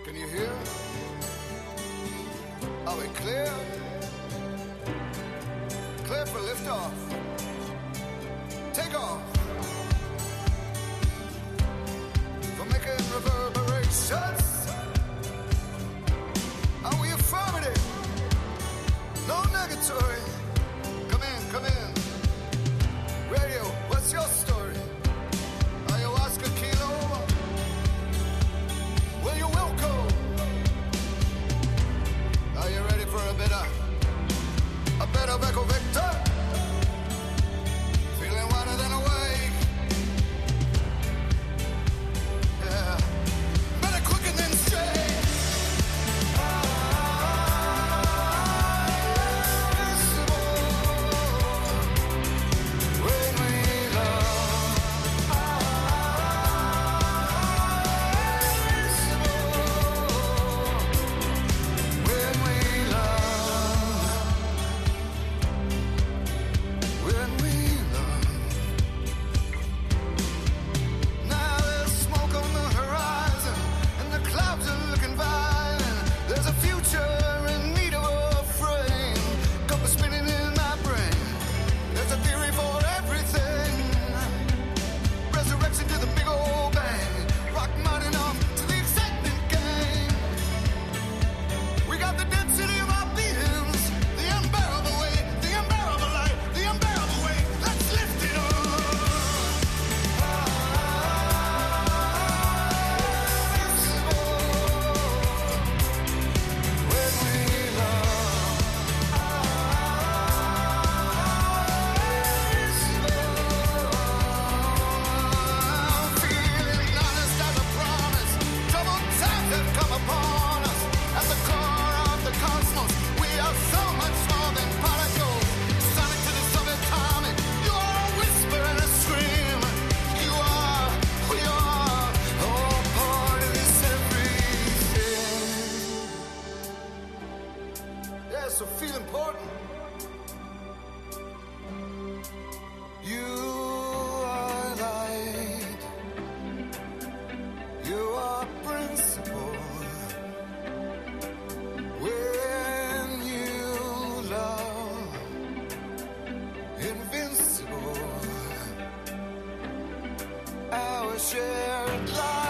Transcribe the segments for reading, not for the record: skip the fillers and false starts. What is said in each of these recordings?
Can you hear? Are we clear? Clear for liftoff. Take off. For making reverberations. Are we affirmative? No negatory. Come in. Radio, what's your story? Ayahuasca kilo? Well, you're welcome. Are you ready for a better Echo Victor? Feeling wider than awake. Yeah. Better quicker than straight. So feel important. You are light. You are principle. When you love, invincible. Our shared life.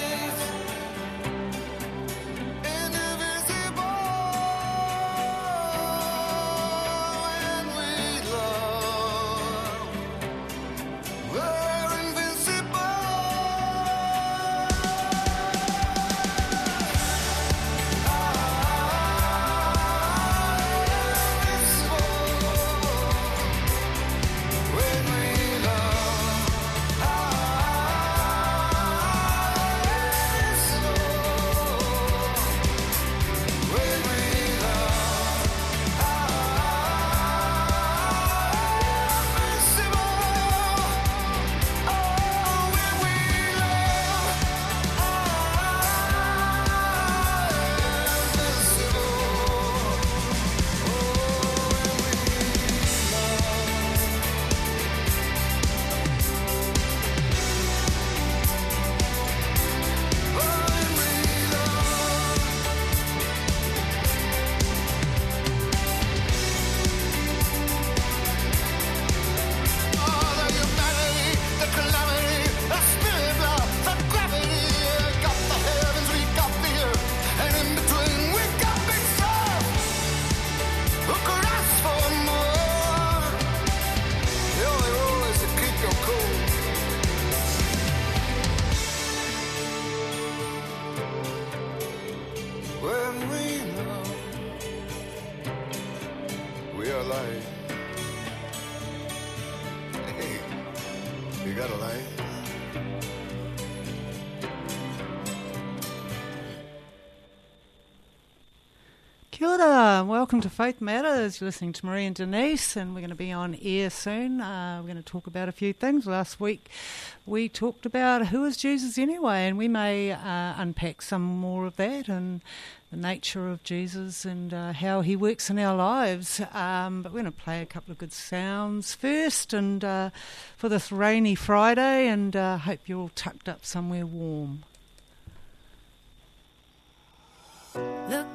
Kia ora. Welcome to Faith Matters. You're listening to Marie and Denise, and we're going to be on air soon. We're going to talk about a few things. Last week we talked about who is Jesus anyway, and we may unpack some more of that and the nature of Jesus and how he works in our lives. But we're going to play a couple of good sounds first, and for this rainy Friday, and hope you're all tucked up somewhere warm.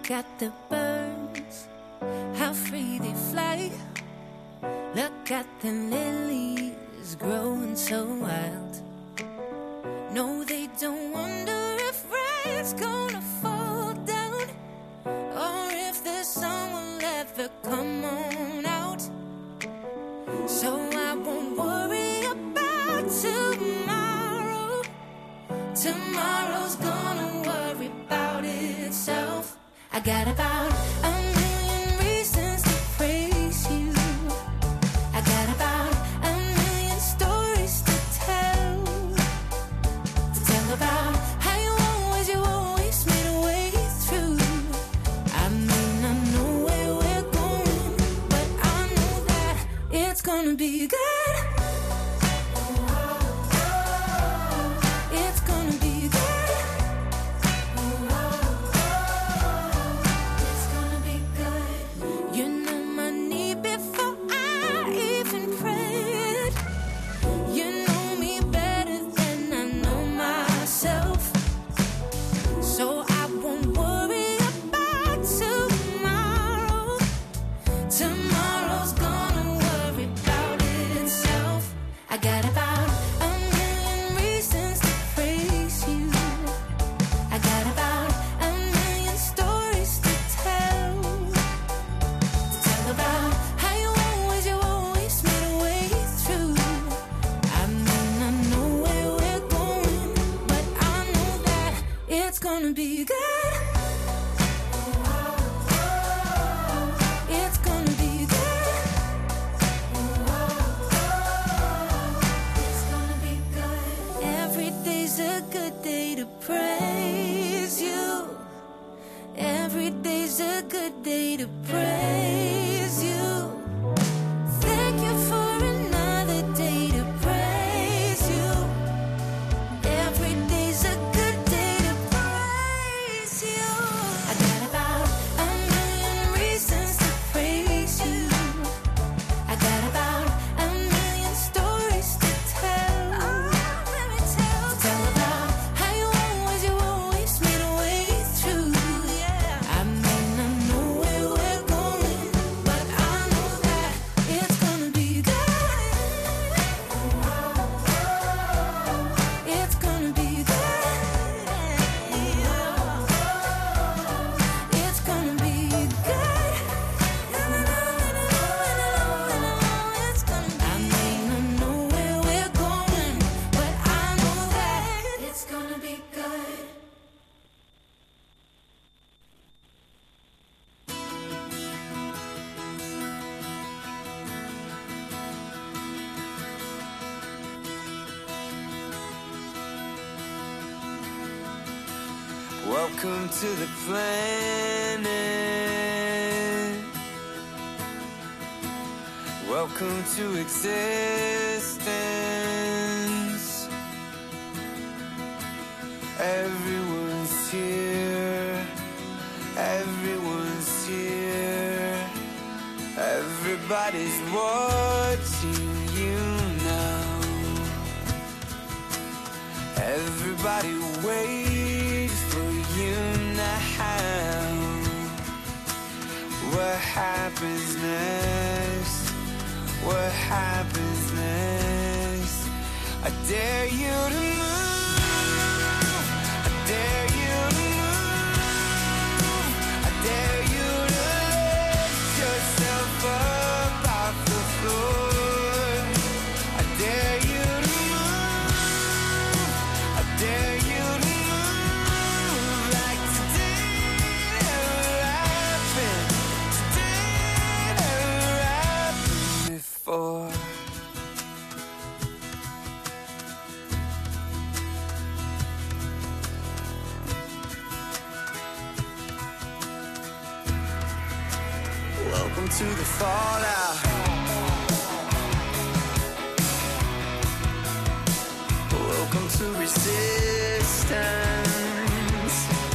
Look at the birds, how free they fly. Look at the lilies growing so wild. No, they don't wonder if rain's gonna fall down, or if the sun will ever come on out. So I won't worry about tomorrow. Tomorrow's gonna worry about itself. I got about a million reasons to praise you. I got about a million stories to tell about how you always made a way through. I may not know where we're going, but I know that it's gonna be good. It's gonna be good. It's gonna be good. You know my need before I even prayed. You know me better than I know myself. So I won't worry about tomorrow. Tomorrow's gonna worry about itself. I got about a million reasons to praise you. I got about a million stories to tell about how you always made a way through. I may not know where we're going, but I know that it's gonna be good. It's gonna be good. It's gonna be good. Every day's a good day to praise you. Every day's a good day to praise you. Thank you for another day to praise you. Every day's a good day to praise you. I got about a million reasons to praise you. I got about a million stories to tell. Let me tell about how you always made a way through. Yeah, I may not know where we're going, but I know that it's gonna be good. It's gonna be good. It's gonna be good. It's gonna be. I may not know where we're going, but I know that it's gonna be good. Welcome to the planet. Welcome to existence. Everyone's here. Everyone's here. Everybody's watching you now. Everybody waits for you now. What happens next? What happens next? I dare you to move. I dare you to move. I dare you to lift yourself up off the floor. I dare you to move. I dare you to move like today never happened. Today never happened before. Welcome to the fallout. Welcome to resistance.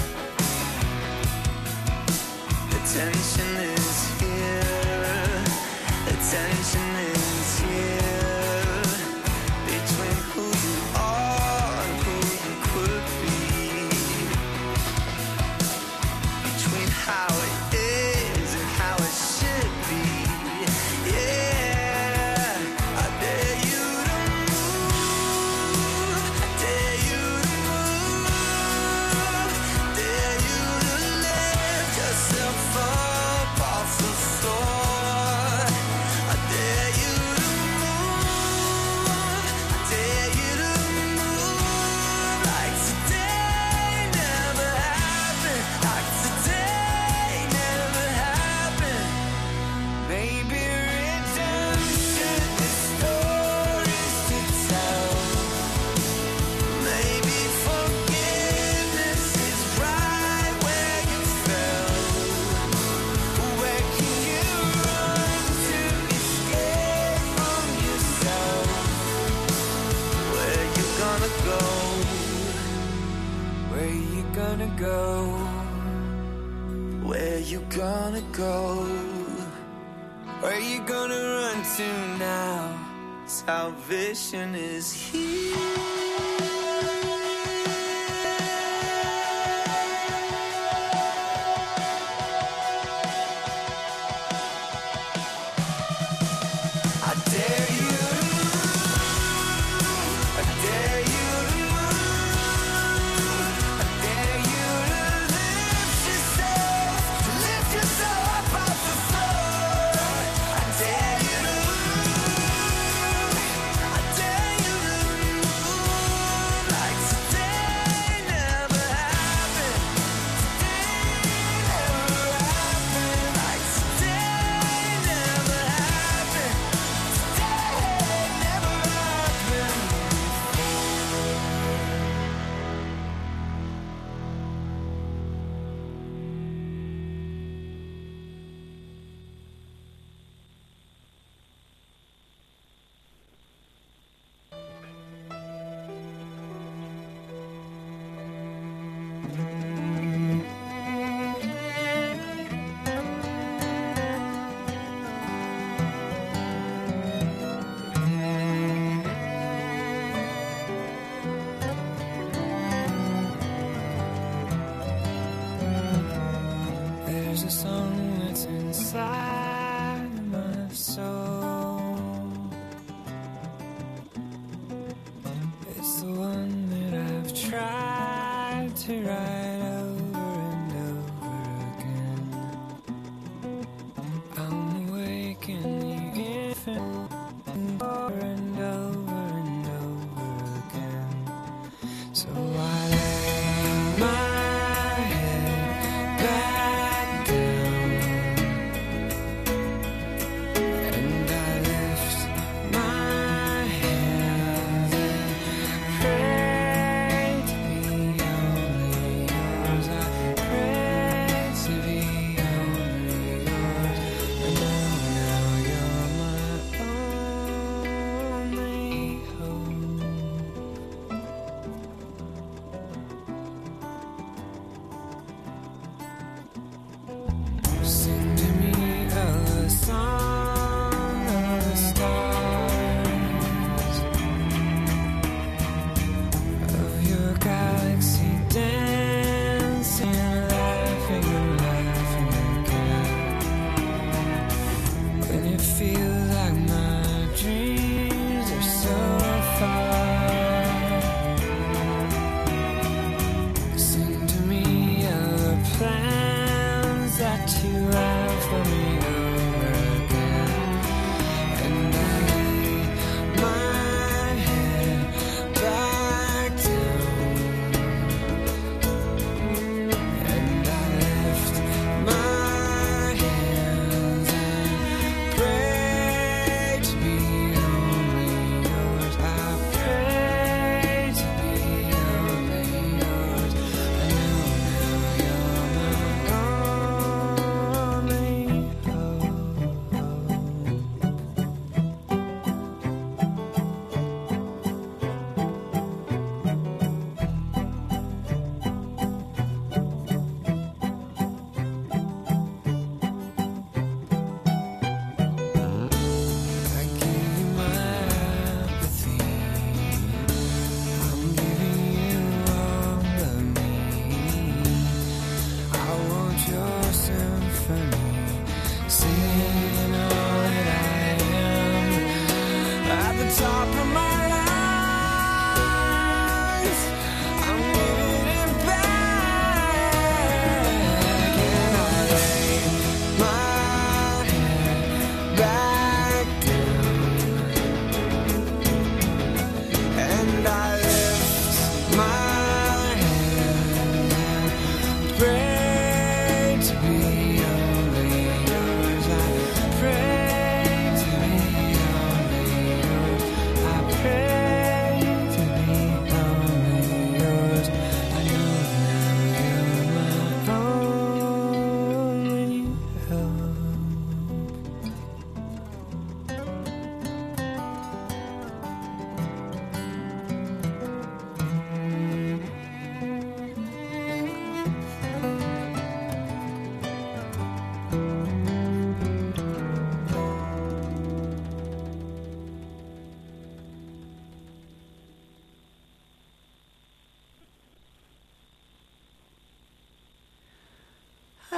The tension is here. The tension is here. Between who you are and who you could be. Between how gonna go? Where you gonna go? Where you gonna run to now? Salvation is here. There's a song that's inside my soul. It's the one that I've tried to write over and over again. I'm awake in the infinite over and over and over again. So I lay my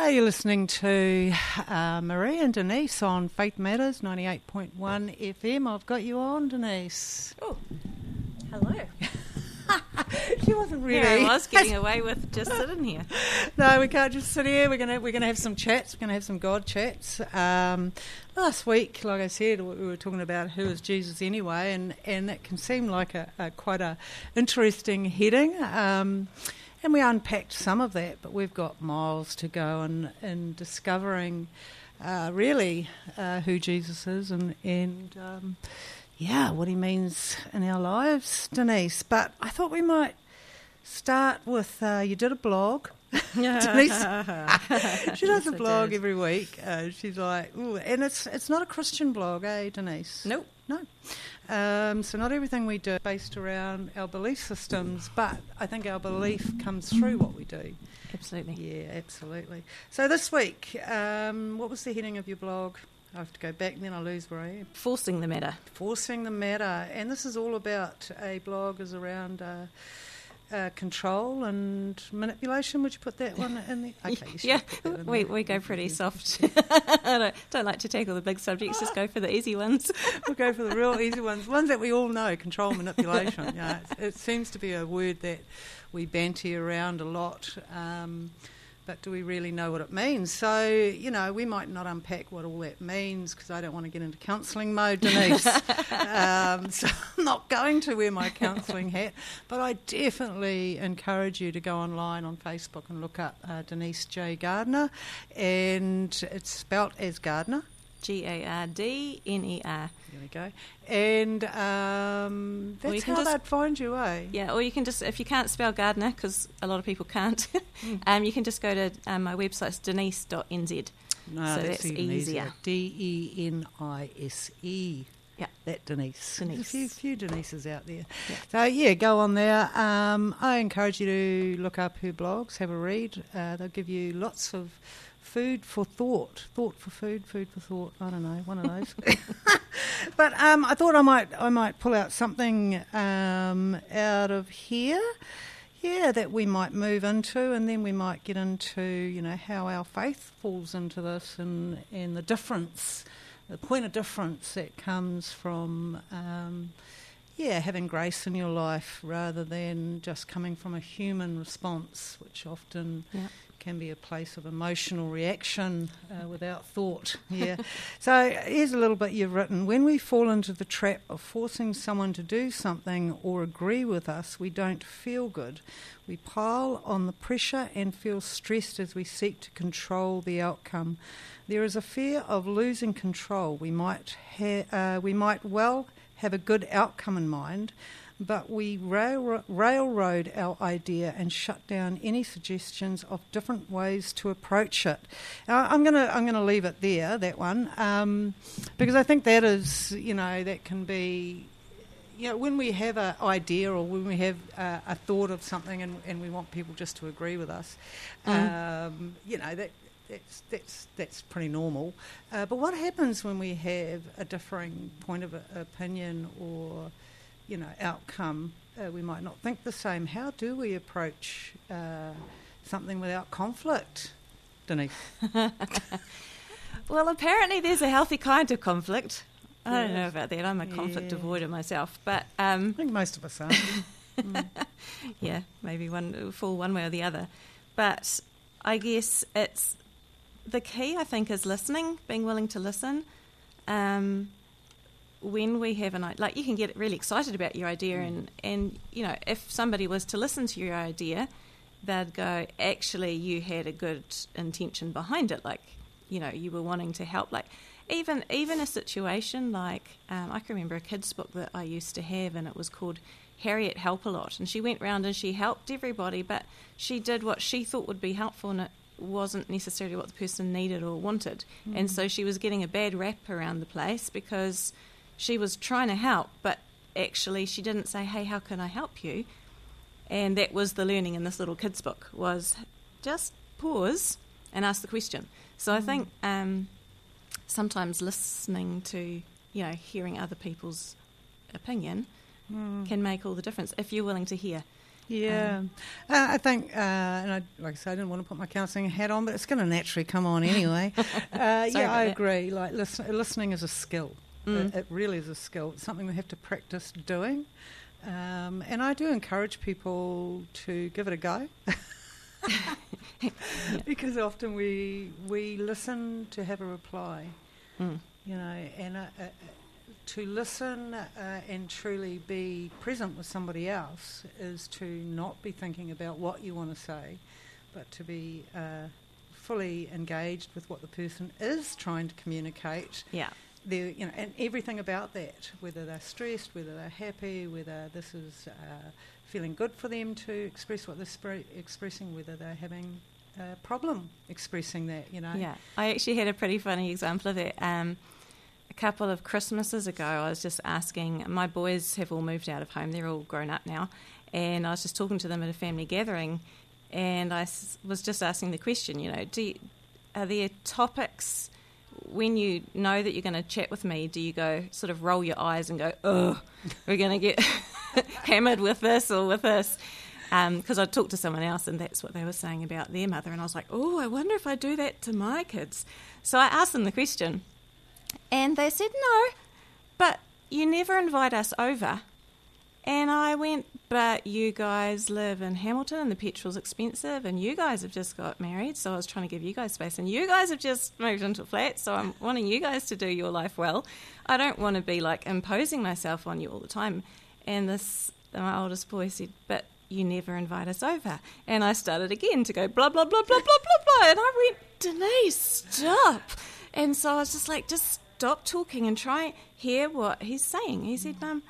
You're listening to Marie and Denise on Faith Matters 98.1 FM. I've got you on, Denise. Oh, hello. She wasn't really. Here I was getting away with just sitting here. No, we can't just sit here. We're gonna have some chats. We're gonna have some God chats. Last week, like I said, we were talking about who is Jesus anyway, and that can seem like a quite a interesting heading. And we unpacked some of that, but we've got miles to go in discovering really who Jesus is and what he means in our lives, Denise. But I thought we might start with, you did a blog. Denise, she does a blog every week. She's like, ooh, and it's not a Christian blog, eh, Denise? Nope. No. So not everything we do is based around our belief systems, but I think our belief comes through what we do. Absolutely. Yeah, absolutely. So this week, what was the heading of your blog? I have to go back and then I lose where I am. Forcing the matter. Forcing the matter. And this is all about, a blog is around control and manipulation. Would you put that one in there? Okay, you should Yeah, put that in we there. go pretty soft. I don't like to tackle the big subjects, just go for the easy ones. We'll go for the real easy ones that we all know, control, manipulation. Yeah, it seems to be a word that we banty around a lot, but do we really know what it means? So, we might not unpack what all that means because I don't want to get into counselling mode, Denise. So I'm not going to wear my counselling hat, but I definitely encourage you to go online on Facebook and look up Denise J. Gardner, and it's spelt as Gardner. Gardner. There we go. And that's how they'd find you, eh? Yeah, or you can just, if you can't spell Gardner, because a lot of people can't, you can just go to my website, it's denise.nz. No, so that's even easier. DENISE. Yeah. That Denise. Denise. There's a few Denises out there. Yeah. So, go on there. I encourage you to look up her blogs, have a read. They'll give you lots of food for thought. Thought for food, food for thought. I don't know, one of those. But I thought I might pull out something out of here. Yeah, that we might move into, and then we might get into, how our faith falls into this and the difference, the point of difference that comes from, having grace in your life rather than just coming from a human response, which often can be a place of emotional reaction without thought. Yeah. So here's a little bit you've written. When we fall into the trap of forcing someone to do something or agree with us, we don't feel good. We pile on the pressure and feel stressed as we seek to control the outcome. There is a fear of losing control. We might well have a good outcome in mind, but we railroad our idea and shut down any suggestions of different ways to approach it. Now, I'm gonna leave it there, that one, because I think that is, that can be, when we have an idea or when we have a thought of something and we want people just to agree with us, that's pretty normal. But what happens when we have a differing point of opinion or outcome? We might not think the same. How do we approach something without conflict, Denise? Well, apparently there's a healthy kind of conflict. I don't know Yes. about that. I'm a conflict avoider myself, but I think most of us are. yeah, maybe fall one way or the other. But I guess it's the key, I think, is listening, being willing to listen. When we have an idea, like, you can get really excited about your idea, and if somebody was to listen to your idea, they'd go, actually, you had a good intention behind it, like, you were wanting to help. Like, even a situation like, I can remember a kid's book that I used to have, and it was called Harriet Help a Lot, and she went round and she helped everybody, but she did what she thought would be helpful, and it wasn't necessarily what the person needed or wanted. And so she was getting a bad rap around the place because she was trying to help, but actually she didn't say, hey, how can I help you? And that was the learning in this little kid's book, was just pause and ask the question. So I think sometimes listening to, hearing other people's opinion can make all the difference if you're willing to hear. Yeah, I think, and like I said, I didn't want to put my counselling hat on, but it's going to naturally come on anyway. Yeah, I agree. Like listening is a skill. It really is a skill. It's something we have to practice doing, and I do encourage people to give it a go. Because often we listen to have a reply, you know, and to listen and truly be present with somebody else is to not be thinking about what you want to say, but to be fully engaged with what the person is trying to communicate. Yeah. You know, and everything about that, whether they're stressed, whether they're happy, whether this is feeling good for them to express what they're expressing, whether they're having a problem expressing that, you know. Yeah, I actually had a pretty funny example of that. A couple of Christmases ago, I was just asking, my boys have all moved out of home, they're all grown up now, and I was just talking to them at a family gathering, and I was just asking the question, you know, are there topics when you know that you're going to chat with me, do you go sort of roll your eyes and go, oh, we're going to get hammered with this or with this? Because I talked to someone else and that's what they were saying about their mother, and I was like, oh, I wonder if I do that to my kids. So I asked them the question, and they said, no, but you never invite us over. And I went, but you guys live in Hamilton and the petrol's expensive and you guys have just got married, so I was trying to give you guys space, and you guys have just moved into a flat, so I'm wanting you guys to do your life well. I don't want to be like imposing myself on you all the time. And my oldest boy said, but you never invite us over. And I started again to go blah, blah, blah, blah, blah, blah, blah. And I went, Denise, stop. And so I was just like, just stop talking and try and hear what he's saying. He said, Mum,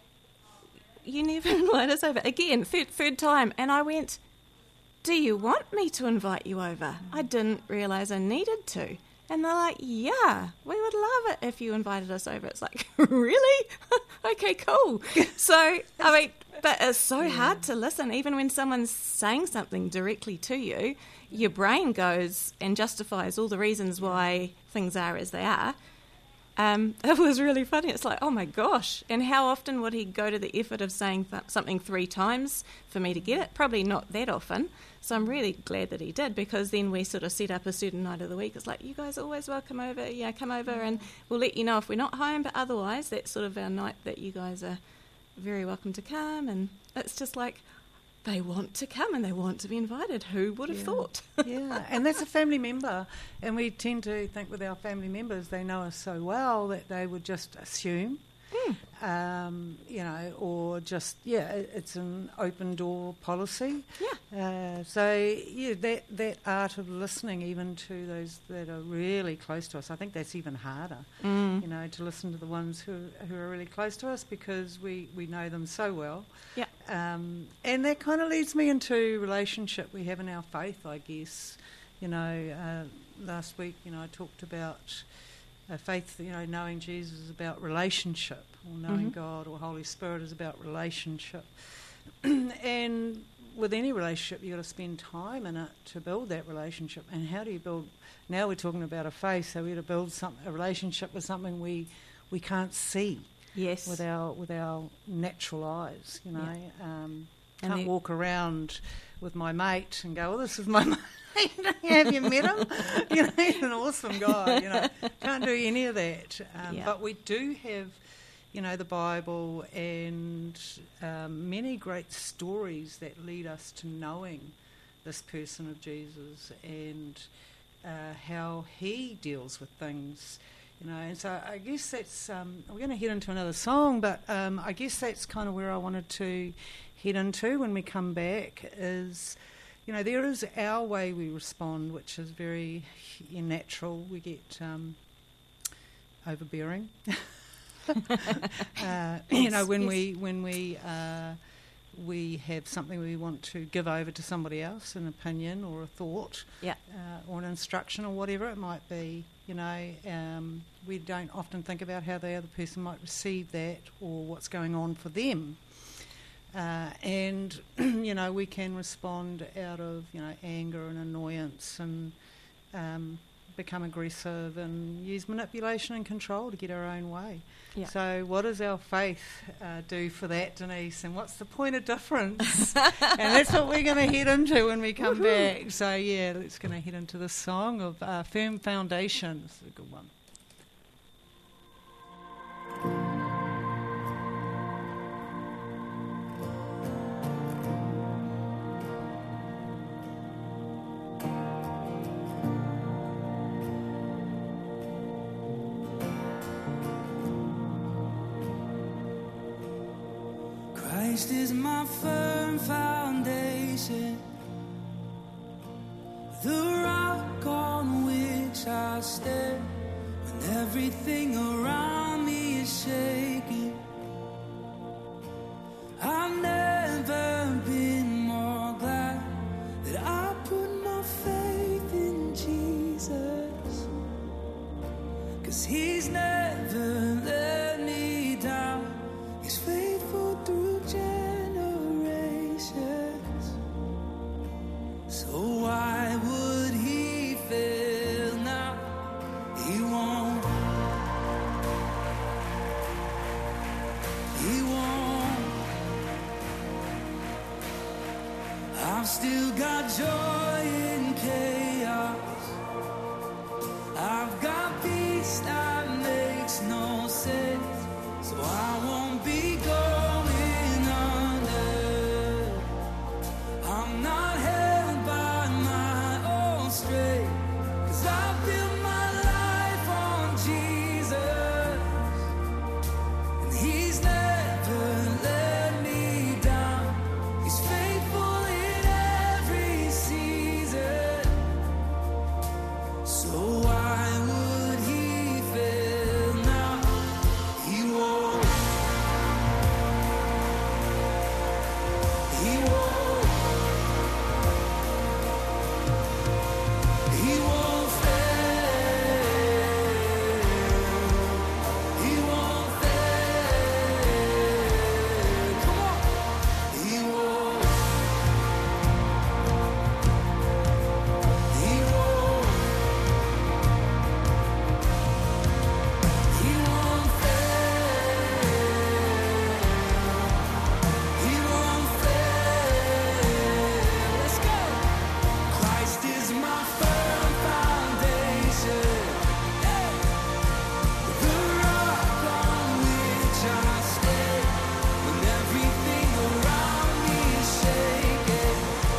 you never invite us over. Again, third time. And I went, do you want me to invite you over? I didn't realise I needed to. And they're like, yeah, we would love it if you invited us over. It's like, really? Okay, cool. So, I mean, but it's so hard to listen. Even when someone's saying something directly to you, your brain goes and justifies all the reasons why things are as they are. It was really funny. It's like, oh my gosh. And how often would he go to the effort of saying something 3 times for me to get it? Probably not that often. So I'm really glad that he did, because then we sort of set up a certain night of the week. It's like, you guys are always welcome over. Yeah, come over and we'll let you know if we're not home. But otherwise, that's sort of our night that you guys are very welcome to come. And it's just like, they want to come and they want to be invited. Who would have thought? Yeah, and that's a family member. And we tend to think with our family members, they know us so well that they would just assume, you know, or just, it's an open door policy. Yeah. So, that art of listening even to those that are really close to us, I think that's even harder, you know, to listen to the ones who are really close to us, because we know them so well. Yeah. And that kind of leads me into relationship we have in our faith, I guess. You know, last week, you know, I talked about faith, you know, knowing Jesus is about relationship, or knowing God or Holy Spirit is about relationship. And with any relationship, you've got to spend time in it to build that relationship. And how do you build? Now we're talking about a faith, so we're to build a relationship with something we can't see. Yes. With our natural eyes, you know. Yeah. Can't walk around with my mate and go, well, this is my mate. Have you met him? You know, he's an awesome guy, you know. Can't do any of that. But we do have, you know, the Bible and many great stories that lead us to knowing this person of Jesus and how he deals with things. You know, and so I guess that's, we're going to head into another song, but I guess that's kind of where I wanted to head into when we come back is, you know, there is our way we respond, which is very natural. We get overbearing. You know, when we have something we want to give over to somebody else, an opinion or a thought, or an instruction or whatever it might be, you know, we don't often think about how the other person might receive that or what's going on for them. And, you know, we can respond out of, you know, anger and annoyance and become aggressive and use manipulation and control to get our own way. Yeah. So what does our faith do for that, Denise? And what's the point of difference? And that's what we're going to head into when we come back. So, yeah, let's going to head into the song of Firm Foundation. This is a good one. Christ is my firm foundation, the rock on which I stand. When everything around me is shaking, I've never been more glad that I put my faith in Jesus, 'cause He's never let me down. He's faithful through generations. So why would He fail now? He won't. He won't. I've still got joy in chaos. I've got peace that makes no sense. So I won't be going under. I'm not held by my own strength, 'cause I built my life on Jesus, and He's never let me down. He's faithful in every season. So why would He fail now? He won't. He won't. He won't fail. He won't fail. Come on. He won't. He won't. He won't fail. He won't fail. Let's go. Christ is my firm foundation, the rock on which I stand. When everything around me is shaking,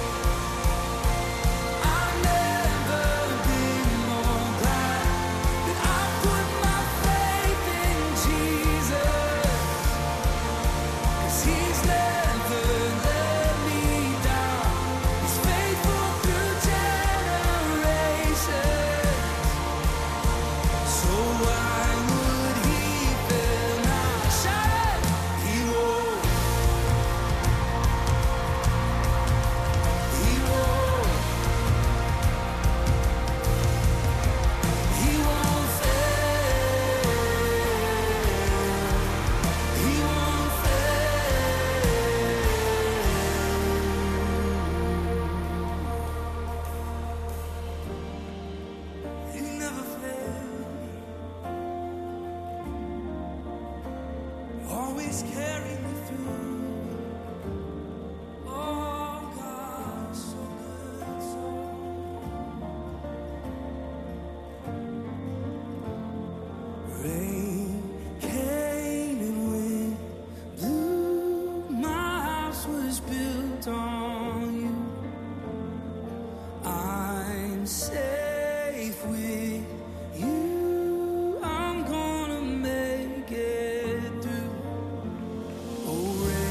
I've never been more glad that I put my faith in Jesus, 'cause He's never let me down. He's faithful through generations. So why would He fail now? Shout it! He won't. He won't. He won't fail. He won't fail. He never fails. Always carry me through. Oh, God, so good, so rain came and wind blew. My house was built on you. I'm safe with you. I'm gonna make it through. Oh,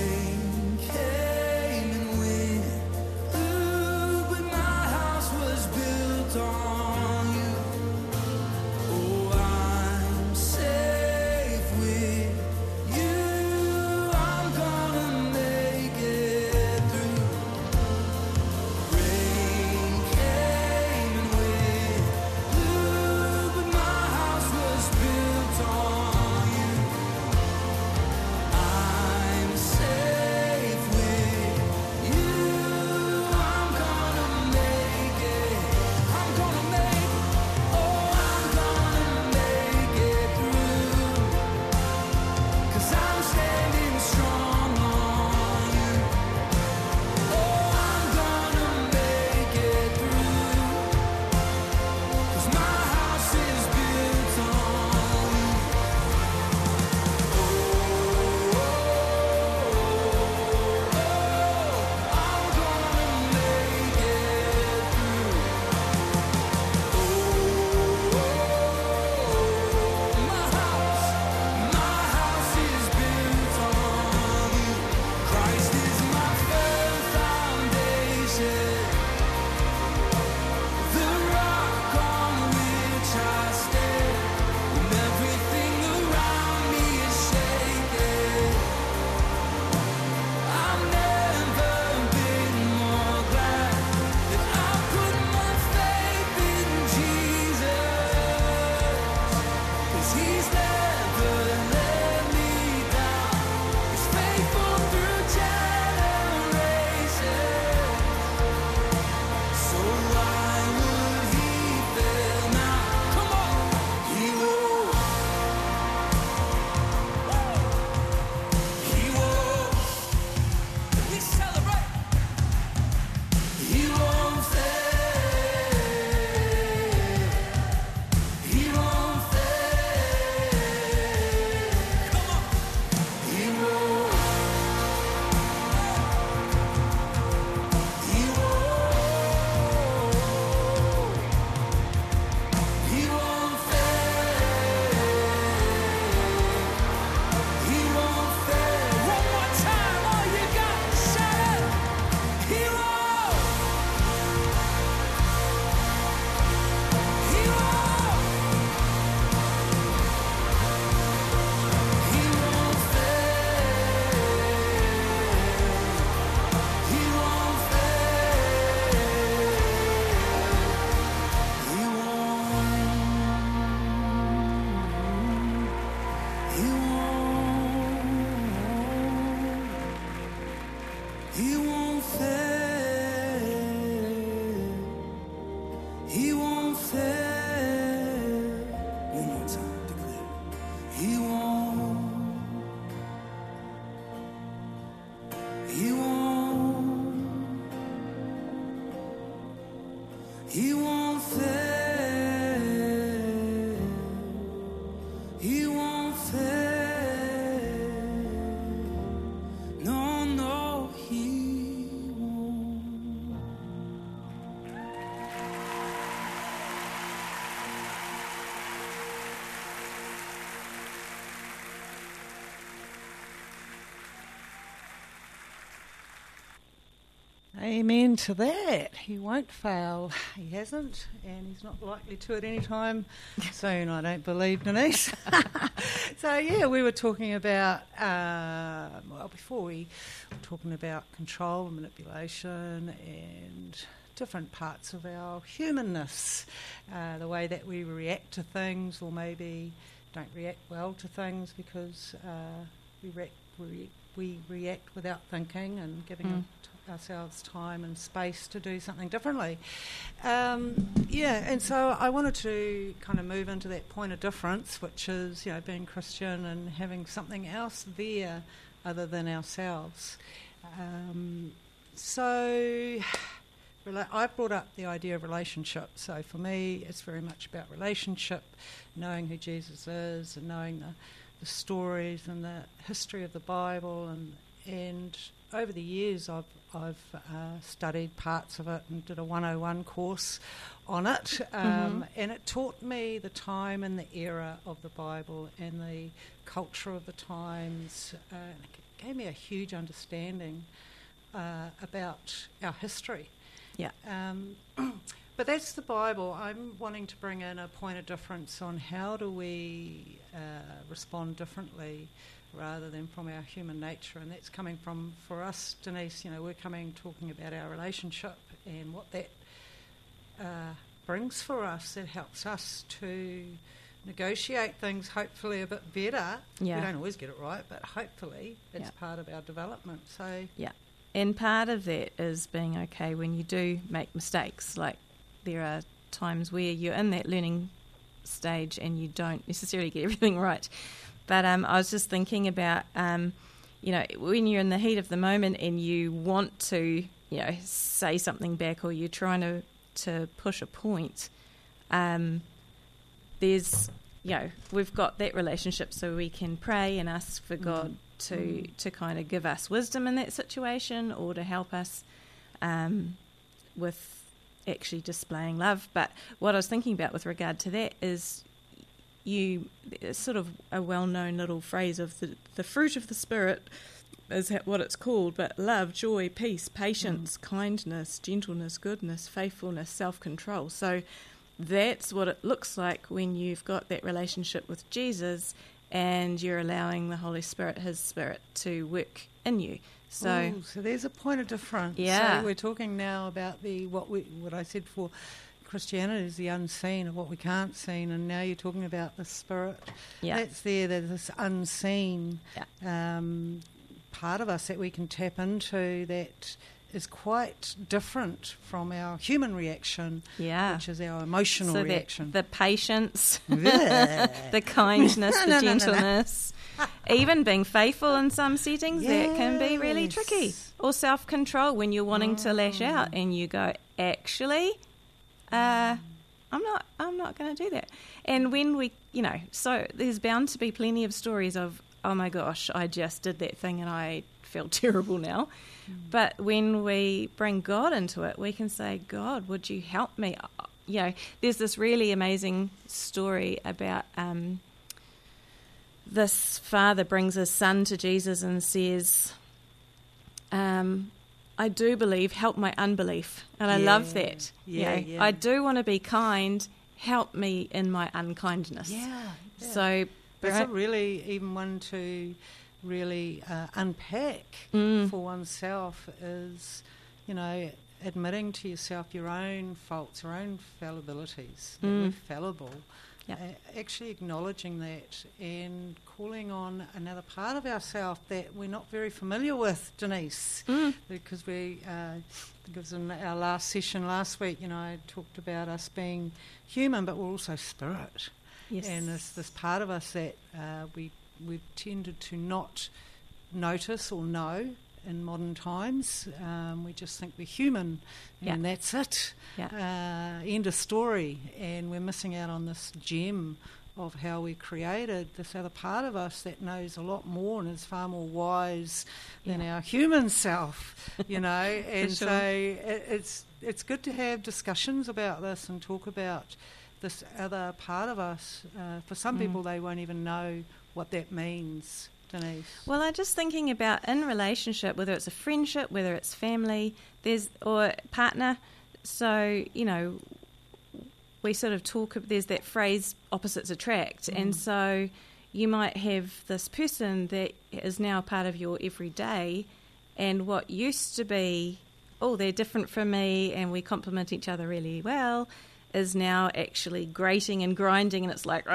He won't fail. One more time, declare. He won't. He won't. He won't fail. He won't fail. No, no, he won't. Amen to that. He won't fail. He hasn't, and he's not likely to at any time soon, I don't believe, Denise. So, yeah, we were talking about, before we were talking about control and manipulation and different parts of our humanness, the way that we react to things, or maybe don't react well to things because we react without thinking and giving ourselves time and space to do something differently. And so I wanted to kind of move into that point of difference, which is, being Christian and having something else there other than ourselves. I brought up the idea of relationship. So for me, it's very much about relationship, knowing who Jesus is and knowing the stories and the history of the Bible, and over the years I've studied parts of it and did a 101 course on it, and it taught me the time and the era of the Bible and the culture of the times. It gave me a huge understanding about our history. Yeah. But that's the Bible. I'm wanting to bring in a point of difference on how do we respond differently rather than from our human nature. And that's coming from, for us, Denise, we're talking about our relationship and what that brings for us. It helps us to negotiate things hopefully a bit better. Yeah. We don't always get it right, but hopefully it's part of our development. So yeah. And part of that is being okay when you do make mistakes. Like, there are times where you're in that learning stage and you don't necessarily get everything right. But I was just thinking about, when you're in the heat of the moment and you want to, say something back, or you're trying to push a point, there's, we've got that relationship, so we can pray and ask for God to kind of give us wisdom in that situation, or to help us with actually displaying love. But what I was thinking about with regard to that is, it's sort of a well-known little phrase of the fruit of the Spirit is what it's called, but love, joy, peace, patience, kindness, gentleness, goodness, faithfulness, self-control. So that's what it looks like when you've got that relationship with Jesus and you're allowing the Holy Spirit, His Spirit, to work in you. So there's a point of difference. Yeah. So we're talking now about what I said for Christianity is the unseen of what we can't see, and now you're talking about the Spirit. Yeah. That's there. There's this unseen part of us that we can tap into that is quite different from our human reaction, which is our emotional reaction. The patience, the kindness, the gentleness, even being faithful in some settings, that can be really tricky. Or self-control, when you're wanting to lash out and you go, actually, I'm not going to do that. And when we, so there's bound to be plenty of stories of, oh my gosh, I just did that thing and I feel terrible now. But when we bring God into it, we can say, God, would you help me? There's this really amazing story about this father brings his son to Jesus and says, I do believe, help my unbelief. And I love that. I do want to be kind, help me in my unkindness. So that's a really even one to really unpack for oneself is, admitting to yourself your own faults, your own fallibilities. That we're fallible. Yeah. Actually acknowledging that and calling on another part of ourselves that we're not very familiar with, Denise, because I think it was in our last session last week, I talked about us being human, but we're also spirit. Yes. And there's this part of us that we've tended to not notice or know in modern times. We just think we're human and that's it. Yeah. End of story. And we're missing out on this gem of how we're created, this other part of us that knows a lot more and is far more wise than our human self, And sure. so it's good to have discussions about this and talk about this other part of us. For some people, they won't even know what that means. Denise. Well, I'm just thinking about in relationship, whether it's a friendship, whether it's family, or partner. So, we sort of talk, there's that phrase, opposites attract. And so you might have this person that is now part of your everyday, and what used to be, they're different from me and we complement each other really well, is now actually grating and grinding, and it's like,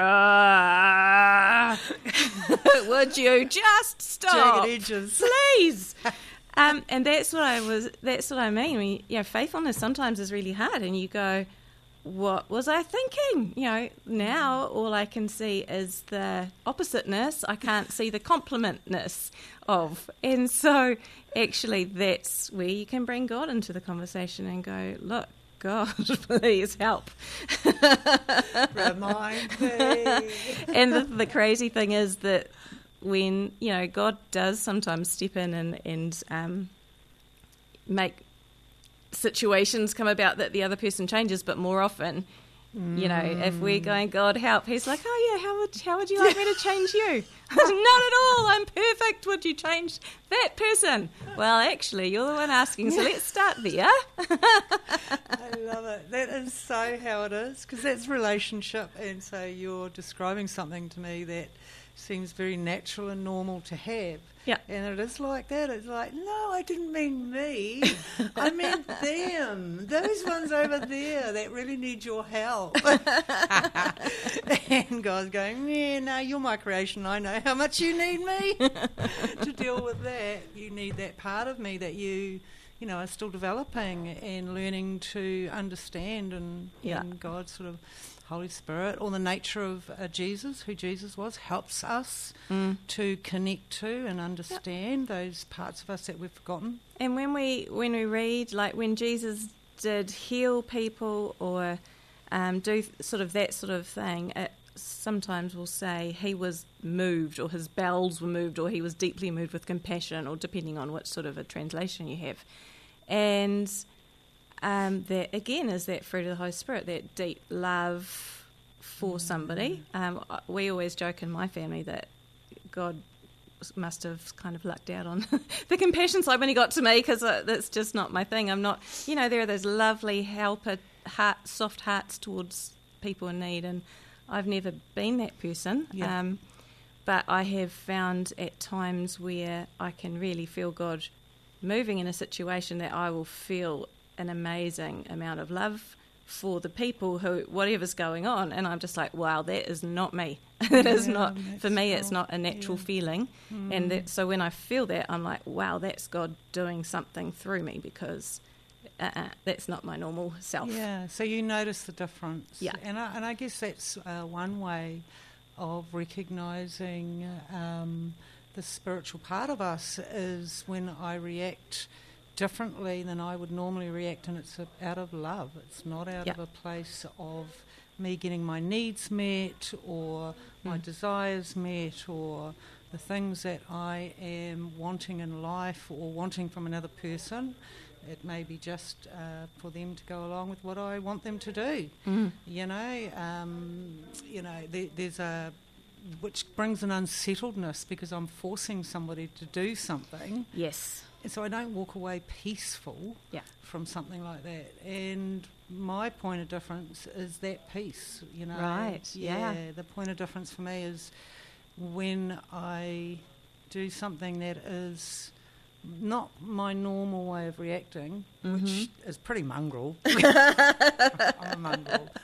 would you just stop, jagged edges, please? And that's what I mean. Faithfulness sometimes is really hard, and you go, what was I thinking? Now all I can see is the oppositeness. I can't see the complementness of, and so actually that's where you can bring God into the conversation and go, look, God, please help. Remind me. And the crazy thing is that when, God does sometimes step in and make situations come about that the other person changes, but more often, if we're going, God, help, he's like, how would you like me to change you? Not at all, I'm perfect. Would you change that person? Well, actually, you're the one asking, so let's start there. I love it. That is so how it is, because that's relationship, and so you're describing something to me that seems very natural and normal to have. Yeah. And it is like that. It's like, no, I didn't mean me. I meant them. Those ones over there that really need your help. And God's going, no, you're my creation. I know how much you need me to deal with that. You need that part of me that you are still developing and learning to understand, and God's sort of Holy Spirit, or the nature of Jesus, who Jesus was, helps us to connect to and understand those parts of us that we've forgotten. And when we read, like when Jesus did heal people or do sort of that sort of thing, it sometimes will say he was moved, or his bowels were moved, or he was deeply moved with compassion, or depending on which sort of a translation you have. And that again is that fruit of the Holy Spirit, that deep love for somebody. We always joke in my family that God must have kind of lucked out on the compassion side when he got to me, because that's just not my thing. I'm not, there are those lovely soft hearts towards people in need, and I've never been that person. Yeah. But I have found at times where I can really feel God moving in a situation that I will feel an amazing amount of love for the people who, whatever's going on, and I'm just like, wow, that is not me. It is not, for me, it's not a natural feeling. And so when I feel that, I'm like, wow, that's God doing something through me, because that's not my normal self. Yeah, so you notice the difference. Yeah. And I guess that's one way of recognising the spiritual part of us, is when I react differently than I would normally react, and it's out of love. It's not out of a place of me getting my needs met or my desires met, or the things that I am wanting in life or wanting from another person. It may be just for them to go along with what I want them to do. There's a, which brings an unsettledness, because I'm forcing somebody to do something. Yes. And so I don't walk away peaceful from something like that. And my point of difference is that peace, Right, yeah. The point of difference for me is when I do something that is not my normal way of reacting, which is pretty mongrel. I'm a mongrel.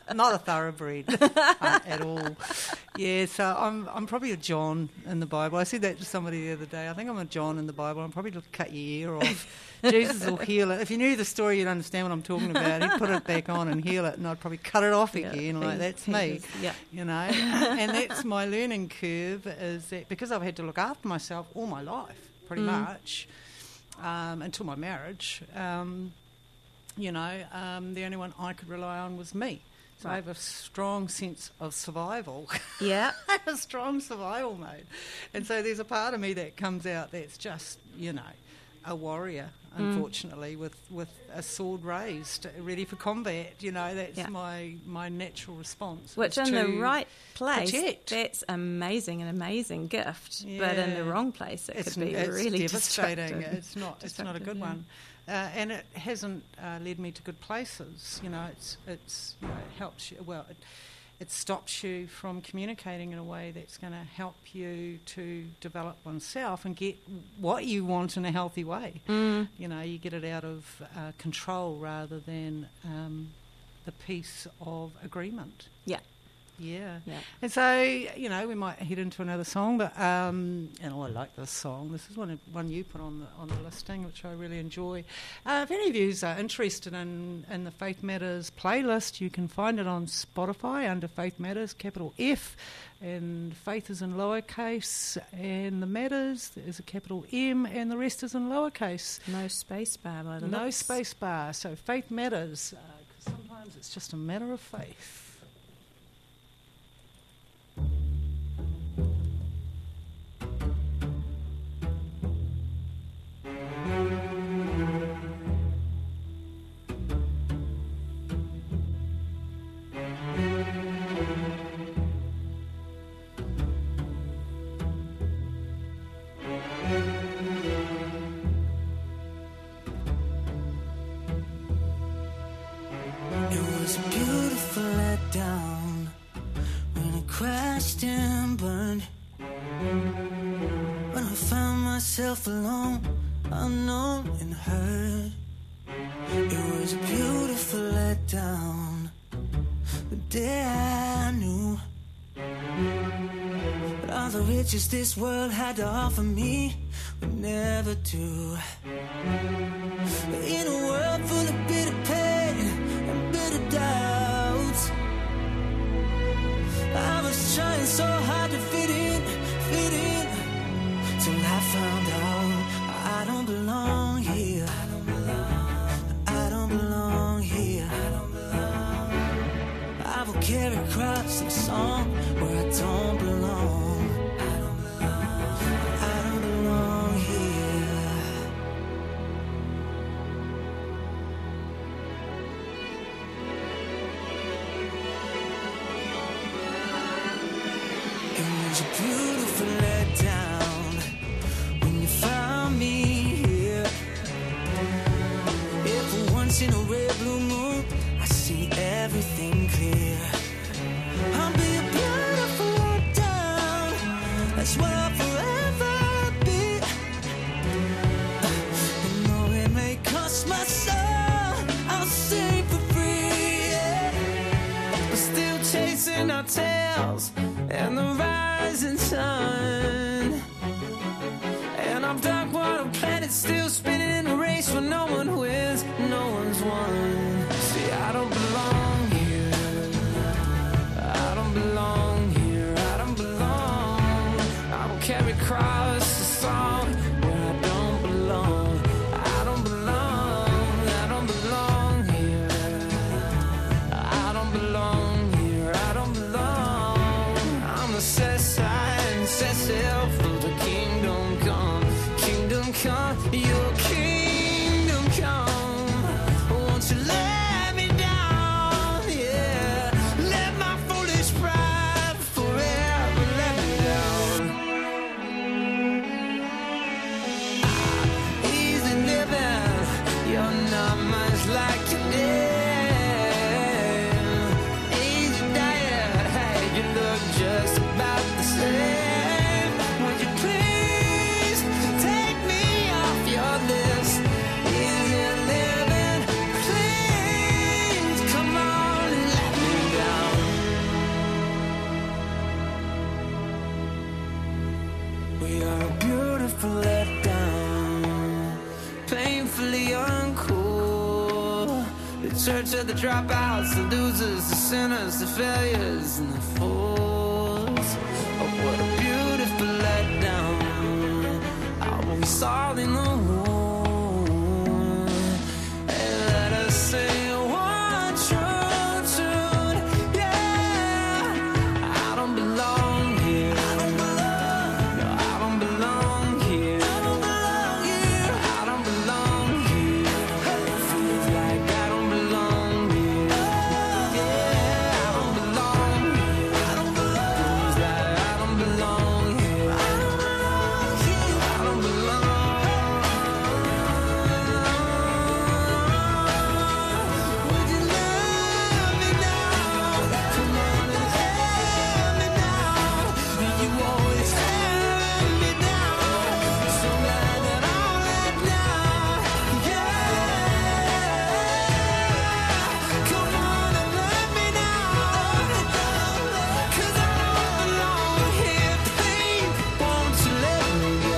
not a thoroughbred at all. Yeah, so I'm probably a John in the Bible. I said that to somebody the other day. I think I'm a John in the Bible. I'm probably going to cut your ear off. Jesus will heal it. If you knew the story, you'd understand what I'm talking about. He'd put it back on and heal it, and I'd probably cut it off again. Like, that's me, you know. And that's my learning curve, is that because I've had to look after myself all my life, pretty much, until my marriage, you know, the only one I could rely on was me. So I have a strong sense of survival. Yeah. I have a strong survival mode. And so there's a part of me that comes out that's just, you know, a warrior, unfortunately, with a sword raised, ready for combat. You know, that's my natural response. Which in the right place, protect. That's amazing, an amazing gift. Yeah. But in the wrong place, it could be really devastating. destructive. It's not a good one. And it hasn't led me to good places. You know, it's you know, it helps you. Well, it stops you from communicating in a way that's going to help you to develop oneself and get what you want in a healthy way. You know, you get it out of control rather than the peace of agreement. Yeah. And so, you know, we might head into another song, but and I like this song. This is one you put on the listing, which I really enjoy. If any of you are interested in the Faith Matters playlist, you can find it on Spotify under Faith Matters, capital F, and Faith is in lowercase, and the Matters is a capital M, and the rest is in lowercase. No space bar by the No looks. space bar. So Faith Matters, because sometimes it's just a matter of faith. It was a beautiful letdown when it crashed and burned. When I found myself alone, unknown and hurt. It was a beautiful letdown the day I knew that all the riches this world had to offer me would never do. In a world full of bitter pain and bitter doubts, I was trying so hard to fit in, till I found out I don't belong here. I don't belong here. I will carry a cross in a song where I don't belong. I don't belong here. It was a beautiful letdown when you found me here. If for once in a red blue moon I see everything clear, I'll be a beautiful letdown. That's what I'll forever be. And though it may cost my soul, I'll sing for free. Yeah. We're still chasing our tails and the rising sun, and our dark water planet still spinning in a race where no one wins, no one's won. See, I don't belong here. I don't belong here. I don't belong. I will carry across the song where I don't belong. I don't belong. I don't belong here. I don't belong here. I don't belong. I'm the set sign, set sail for the kingdom come. Kingdom come, your kingdom come. Won't you let me down? Yeah, let my foolish pride forever let me down. Church of the dropouts, the losers, the sinners, the failures, and the fools. Oh, what a beautiful letdown. Oh, we saw in the room. And let us sing one true tune. Yeah, I don't belong here. No, I don't belong here. I don't belong here. It feels like I don't belong here. Yeah, I don't belong here. Feels like I don't belong here. I don't belong. Would you love me now? Come on and have me now. You always have me now. So glad that I'm let now. Yeah. Come on and let me now. 'Cause I don't belong here. Please, won't you let me go?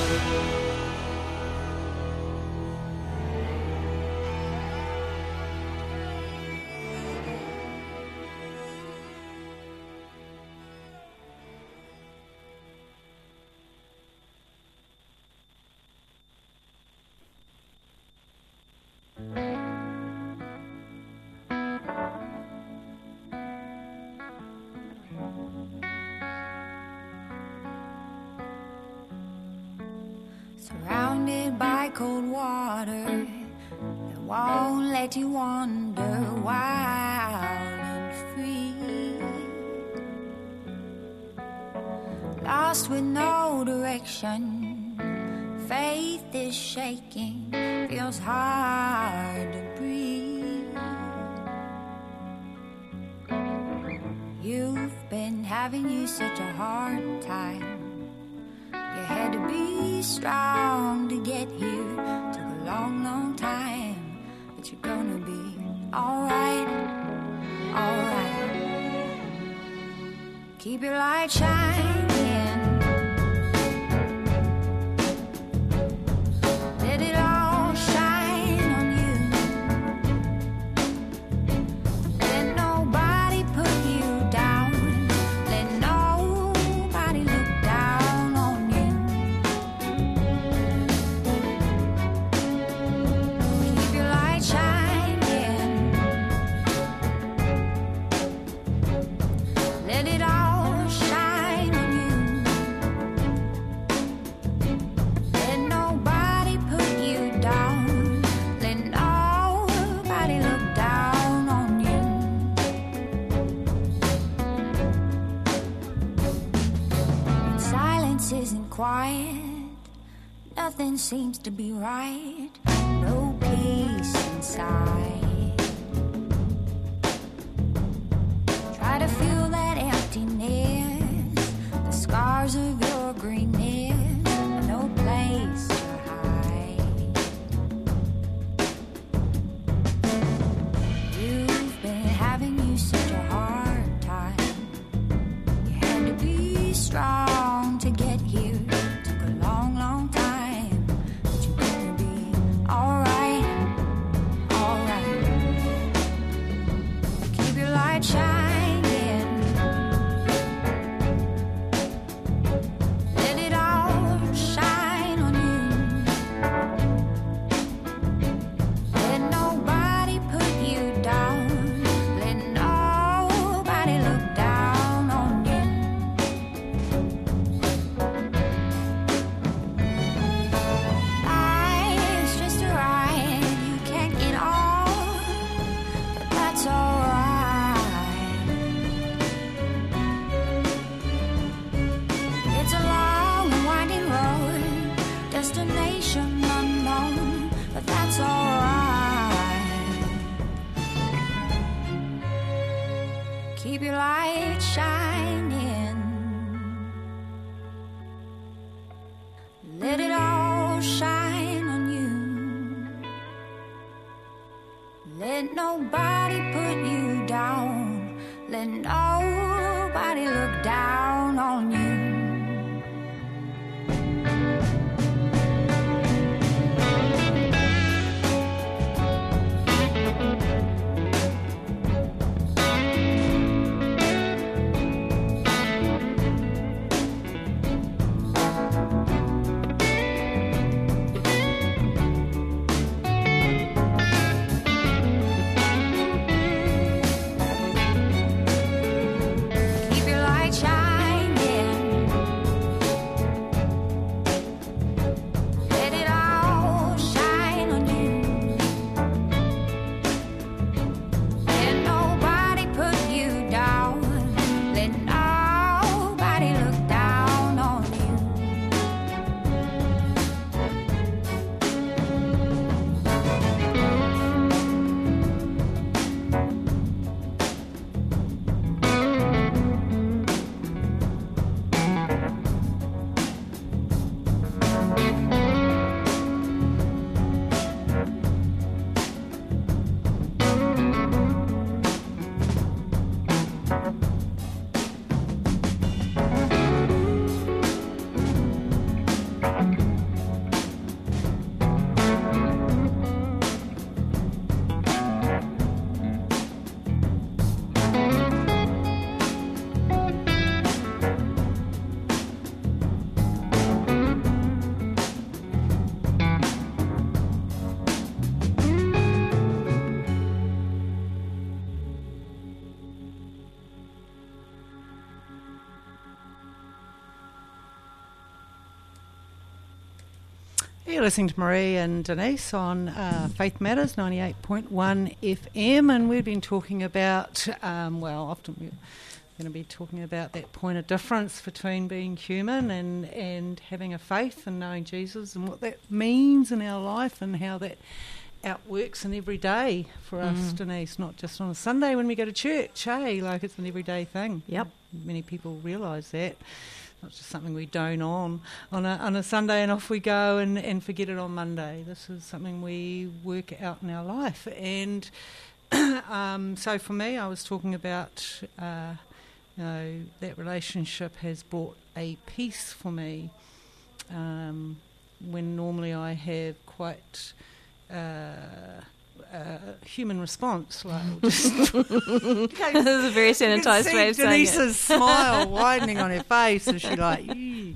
Surrounded by cold water that won't let you wander wild and free. Lost with no direction, faith is shaking, feels hard to breathe. You've been having you such a hard time. You had to be strong to get here. Took a long, long time, but you're gonna be alright, alright. Keep your light shining. Let it all shine on you. Let nobody put you down. Let nobody look down on you. Keep your light shining. Let it all shine on you. Let nobody put you down. Let nobody look down on you. When silence isn't quiet, nothing seems to be right. No peace inside. Try to feel that emptiness, the scars of your greenness, no place to hide. You've been having you such a hard time. You had to be strong to get here. Took a long, long time, but you're gonna be alright, alright. Keep your light shining. Let it all shine on you. Let nobody put you down. Let nobody look down on you. Life's just a ride you can't get on, but that's alright. It's a long and winding road, destination unknown, but that's alright. Keep your light shining. Let it all shine on you. Let nobody put you down. Let nobody look down on you. You're listening to Marie and Denise on Faith Matters 98.1 FM, and we've been talking about, often we're going to be talking about that point of difference between being human and having a faith and knowing Jesus and what that means in our life and how that outworks in every day for us, Denise, not just on a Sunday when we go to church, hey, like it's an everyday thing. Yep. Many people realise that. Not just something we done on a Sunday and off we go and forget it on Monday. This is something we work out in our life. And so for me, I was talking about, that relationship has brought a peace for me when normally I have quite human response, like just This is a very sanitised way of saying it. Denise's smile widening on her face as she like. Ew.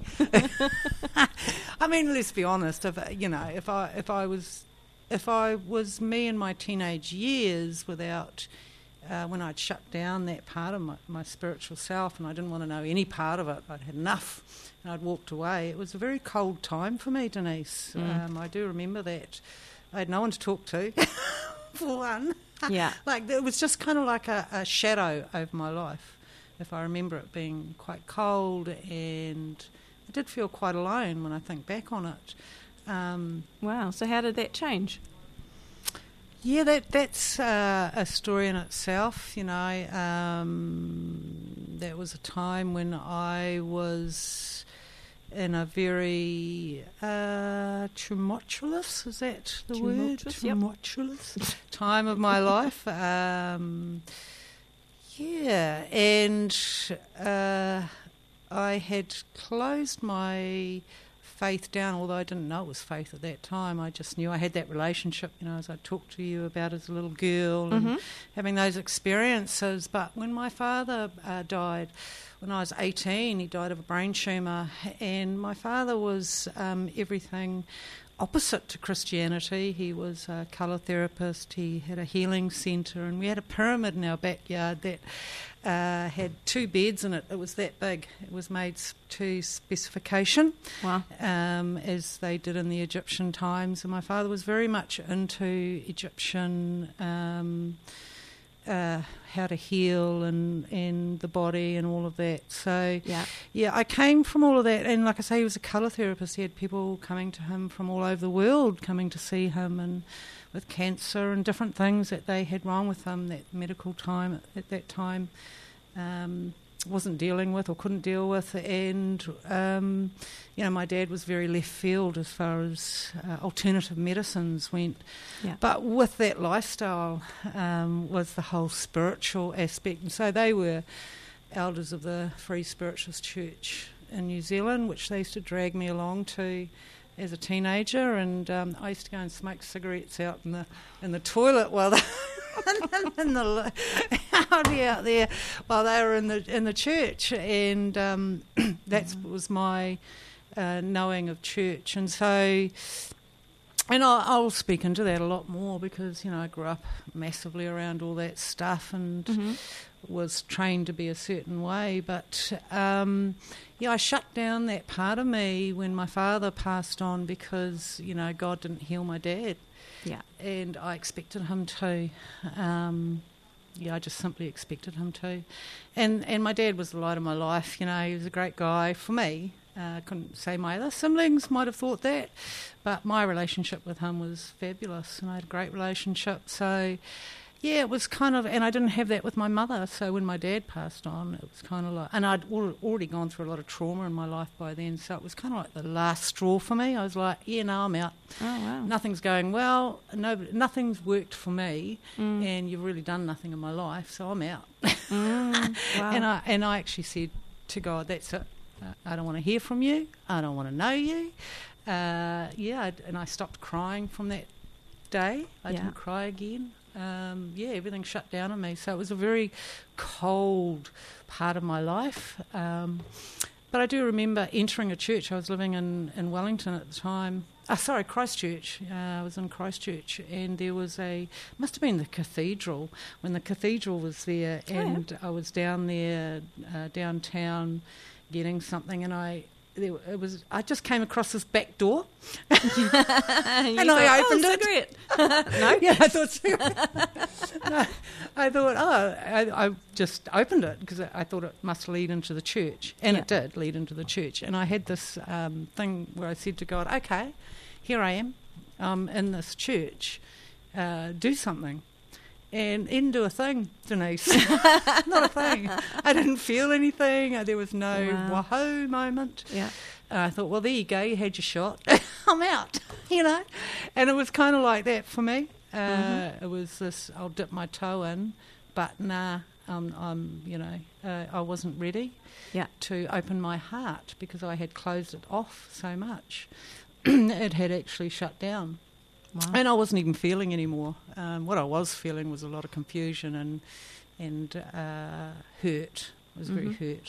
I mean, let's be honest. If I was me in my teenage years without when I'd shut down that part of my spiritual self and I didn't want to know any part of it, I'd had enough and I'd walked away. It was a very cold time for me, Denise. I do remember that. I had no one to talk to, for one. Yeah. Like, it was just kind of like a shadow over my life, if I remember it being quite cold, and I did feel quite alone when I think back on it. Wow. So how did that change? Yeah, that's a story in itself, that was a time when I was in a very tumultuous, is that the word? Tumultuous time of my life. And I had closed my faith down, although I didn't know it was faith at that time. I just knew I had that relationship, as I talked to you about as a little girl and having those experiences. But when my father died, when I was 18, he died of a brain tumour, and my father was everything opposite to Christianity. He was a colour therapist, he had a healing centre, and we had a pyramid in our backyard that had 2 beds in it. It was that big. It was made to specification, Wow. As they did in the Egyptian times. And my father was very much into Egyptian how to heal and the body and all of that. So, I came from all of that. And like I say, he was a colour therapist. He had people coming to him from all over the world, coming to see him and with cancer and different things that they had wrong with them that medical time at that time wasn't dealing with or couldn't deal with. And, my dad was very left field as far as alternative medicines went. Yeah. But with that lifestyle was the whole spiritual aspect. And so they were elders of the Free Spiritualist Church in New Zealand, which they used to drag me along to as a teenager, and I used to go and smoke cigarettes out in the toilet while they out there while they were in the church, and that was my knowing of church. And so, and I'll speak into that a lot more because I grew up massively around all that stuff and was trained to be a certain way, but I shut down that part of me when my father passed on because God didn't heal my dad. Yeah. And I expected him to. I just simply expected him to. And my dad was the light of my life. He was a great guy for me. I couldn't say my other siblings might have thought that, but my relationship with him was fabulous, and I had a great relationship. So, it was kind of, and I didn't have that with my mother. So when my dad passed on, it was kind of like, and I'd already gone through a lot of trauma in my life by then. So it was kind of like the last straw for me. I was like, I'm out. Oh, wow. Nothing's going well. Nothing's worked for me, and you've really done nothing in my life. So I'm out. Wow. And I actually said to God, that's it. I don't want to hear from you. I don't want to know you. And I stopped crying from that day. I didn't cry again. Everything shut down on me. So it was a very cold part of my life. But I do remember entering a church. I was living in Wellington at the time. Christchurch. I was in Christchurch, and there was must have been the cathedral, when the cathedral was there, and I was down there, downtown, getting something, and I I just came across this back door, and I opened it. Cigarette. No. Yeah, I thought no, I thought, I just opened it because I thought it must lead into the church, and it did lead into the church. And I had this thing where I said to God, okay, here I am, in this church, do something. And didn't do a thing, Denise. Not a thing. I didn't feel anything. There was no wahoo moment. Yeah. I thought, well, there you go. You had your shot. I'm out, And it was kind of like that for me. It was this, I'll dip my toe in, but nah, I wasn't ready to open my heart because I had closed it off so much. It had actually shut down. Wow. And I wasn't even feeling anymore. What I was feeling was a lot of confusion and hurt. I was very hurt.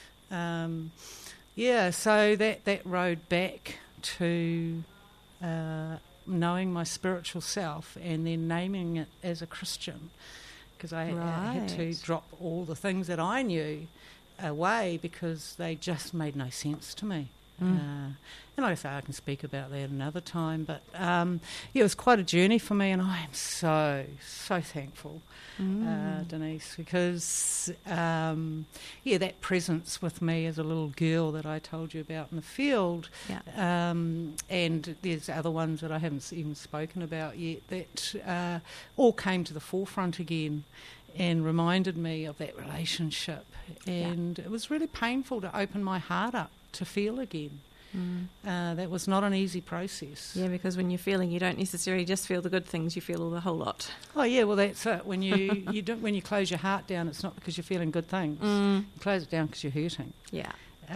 So that road back to knowing my spiritual self and then naming it as a Christian, because I had to drop all the things that I knew away because they just made no sense to me. And like I say, I can speak about that another time, but it was quite a journey for me, and I am so thankful, Denise, because that presence with me as a little girl that I told you about in the field, and there's other ones that I haven't even spoken about yet that all came to the forefront again and reminded me of that relationship, and it was really painful to open my heart up to feel again. That was not an easy process. Yeah, because when you're feeling, you don't necessarily just feel the good things; you feel the whole lot. Oh yeah, well that's it. When you don't, when you close your heart down, it's not because you're feeling good things. You close it down because you're hurting. Yeah,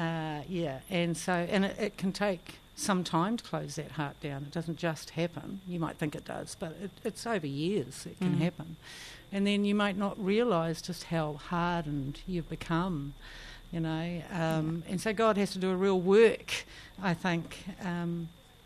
and it can take some time to close that heart down. It doesn't just happen. You might think it does, but it's over years it can happen, and then you might not realise just how hardened you've become. And so God has to do a real work, I think, and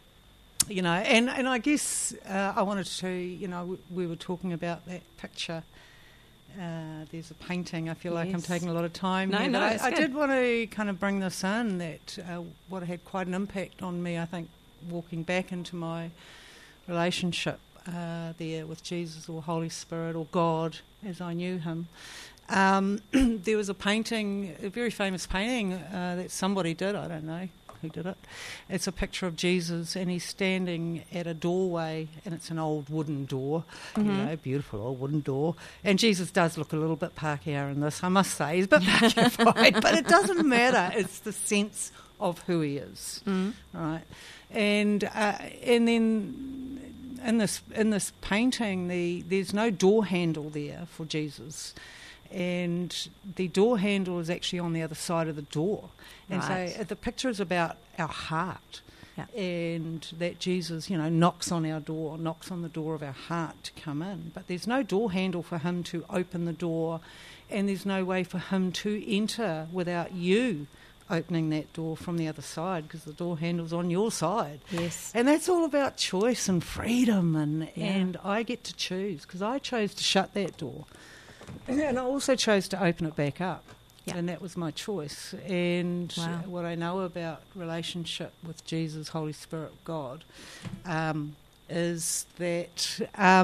I guess I wanted to, we were talking about that picture. There's a painting. I feel like I'm taking a lot of time. No, I did want to kind of bring this in, that what had quite an impact on me, I think, walking back into my relationship there with Jesus or Holy Spirit or God as I knew him. There was a painting, a very famous painting that somebody did. I don't know who did it. It's a picture of Jesus, and he's standing at a doorway, and it's an old wooden door, beautiful old wooden door. And Jesus does look a little bit Pākehā in this, I must say. He's a bit Pākehā, but it doesn't matter. It's the sense of who he is, right? And then in this painting, there's no door handle there for Jesus. And the door handle is actually on the other side of the door. And so the picture is about our heart, and that Jesus, knocks on our door, knocks on the door of our heart to come in. But there's no door handle for him to open the door, and there's no way for him to enter without you opening that door from the other side, because the door handle's on your side. Yes. And that's all about choice and freedom, and I get to choose, because I chose to shut that door. And I also chose to open it back up, and that was my choice. And what I know about relationship with Jesus, Holy Spirit, God, is that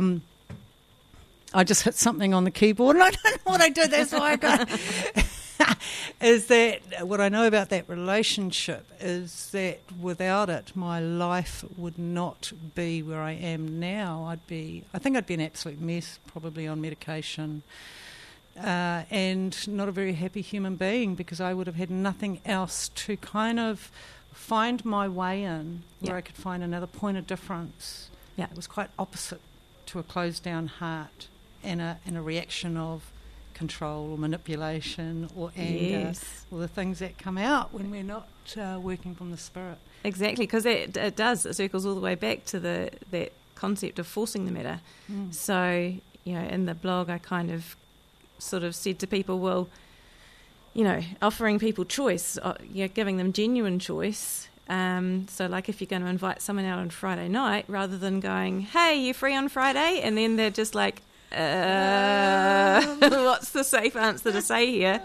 I just hit something on the keyboard, and I don't know what I did. That's why I got. Is that what I know about that relationship? Is that without it, my life would not be where I am now. I think I'd be an absolute mess, probably on medication, and not a very happy human being, because I would have had nothing else to kind of find my way in, where I could find another point of difference. Yeah, it was quite opposite to a closed down heart and a reaction of control or manipulation or anger, or the things that come out when we're not working from the Spirit. Exactly, because it circles all the way back to that concept of forcing the matter. So, in the blog I kind of sort of said to people, well, offering people choice, giving them genuine choice. So like if you're going to invite someone out on Friday night, rather than going, hey, you free on Friday? And then they're just like, what's the safe answer to say here?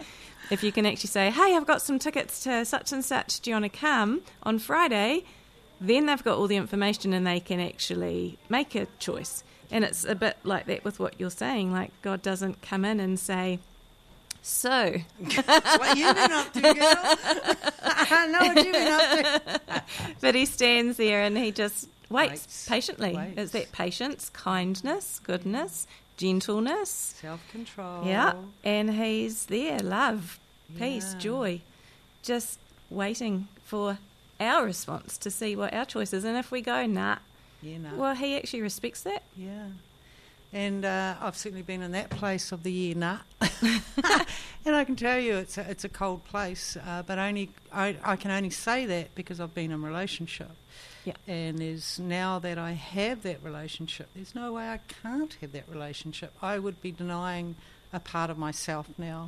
If you can actually say, hey, I've got some tickets to such and such, do you want to come on Friday? Then they've got all the information and they can actually make a choice. And it's a bit like that with what you're saying. Like, God doesn't come in and say, so. What you been up to, girl? I know what you been up to. But he stands there and he just waits patiently. Waits. It's that patience, kindness, goodness, gentleness. Self-control. Yeah. And he's there. Love, peace, Yeah. joy. Just waiting for our response to see what our choice is. And if we go, nah, Yeah, no. well, he actually respects that. Yeah. And I've certainly been in that place of the year, nah. And I can tell you it's a cold place, but I can only say that because I've been in a relationship. Yeah. And there's now that I have that relationship, there's no way I can't have that relationship. I would be denying a part of myself now.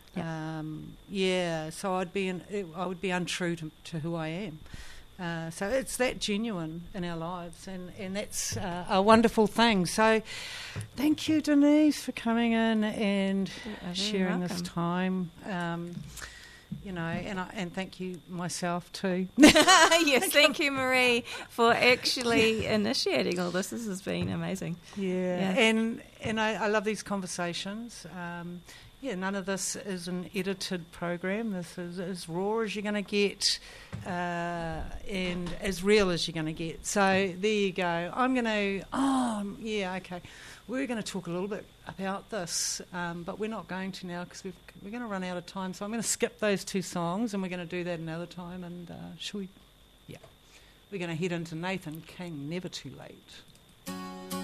So I would be untrue to who I am. So it's that genuine in our lives, and that's a wonderful thing. So thank you, Denise, for coming in and very sharing this welcome. time. And thank you myself too. Yes, thank you, Marie, for actually initiating all this. This has been amazing. Yeah. And I love these conversations. None of this is an edited program. This is as raw as you're going to get and as real as you're going to get. So there you go. We're going to talk a little bit about this, but we're not going to now because we're going to run out of time. So I'm going to skip those two songs and we're going to do that another time. And shall we? Yeah. We're going to head into Nathan King, Never Too Late.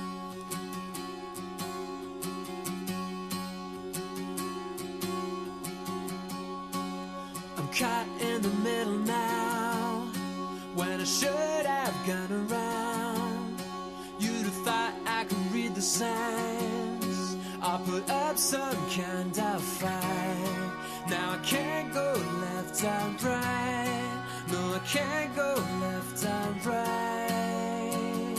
Caught in the middle now, when I should have gone around. You'd have thought I could read the signs. I'll put up some kind of fight. Now I can't go left and right. No, I can't go left and right.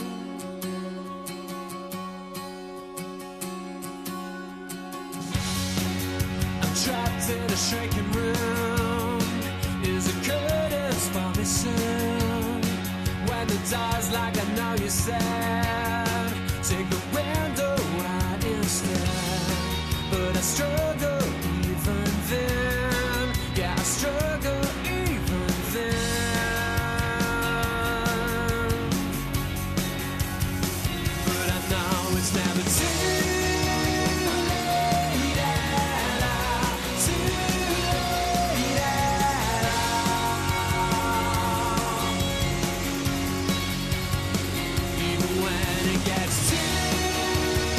I'm trapped in a shrinking room. Is it curtains for me soon? When the door's like I know you said, take the window out instead. But I struggle even then. Yeah, I struggle even then. But I know it's never too late at all. Too late at all. Even when it gets too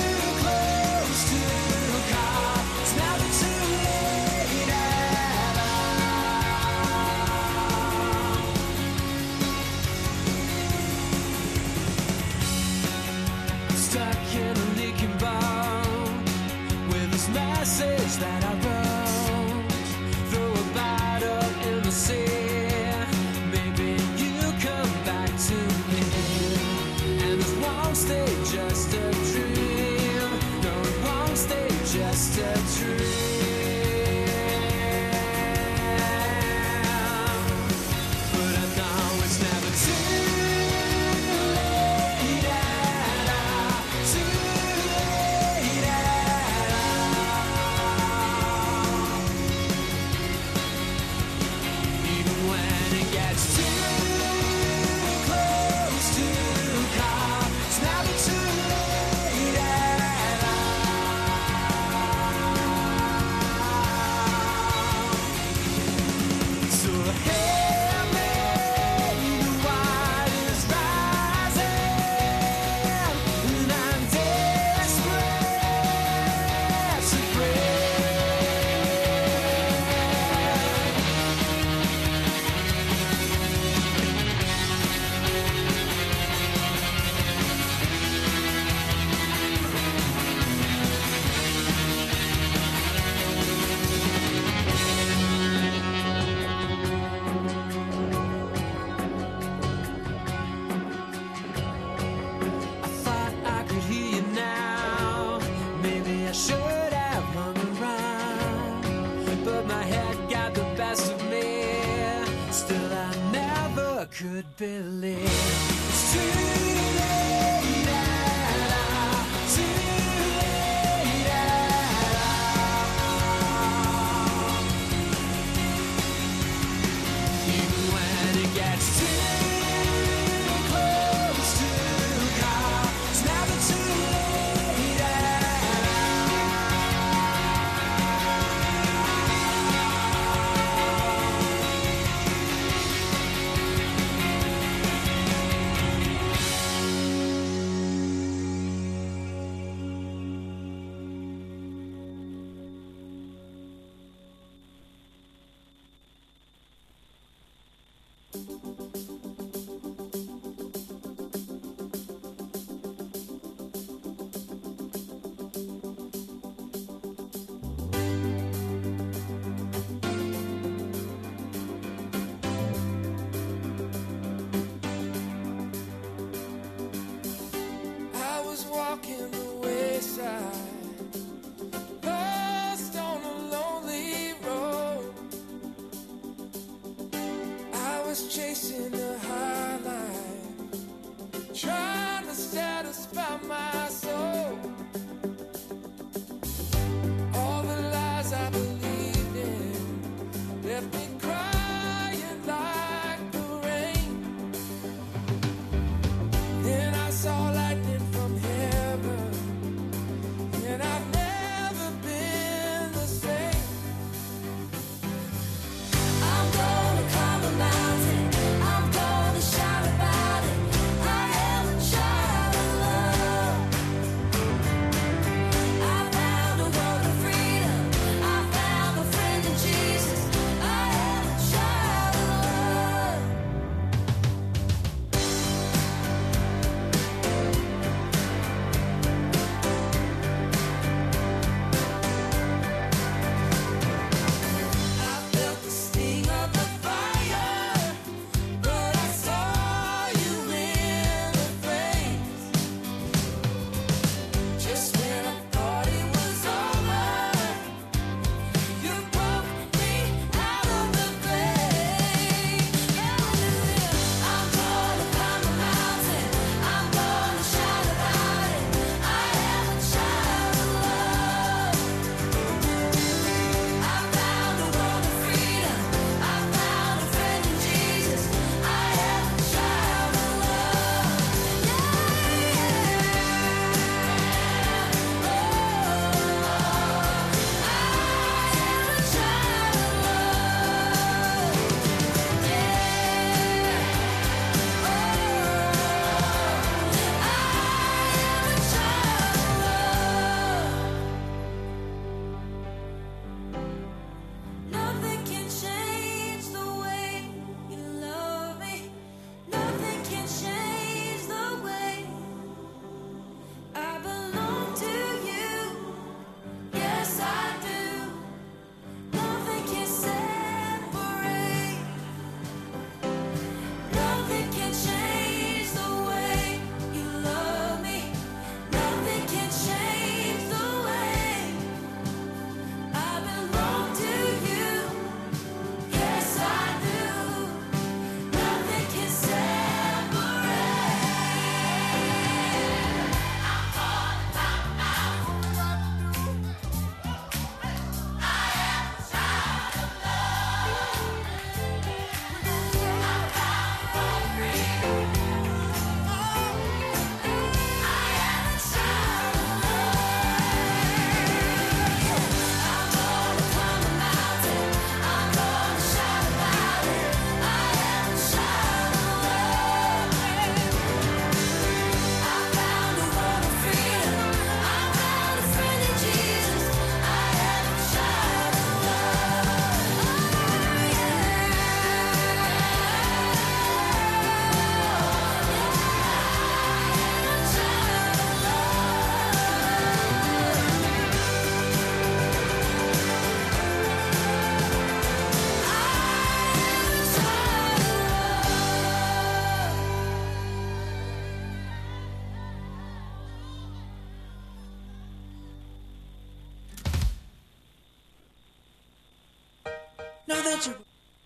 Know that you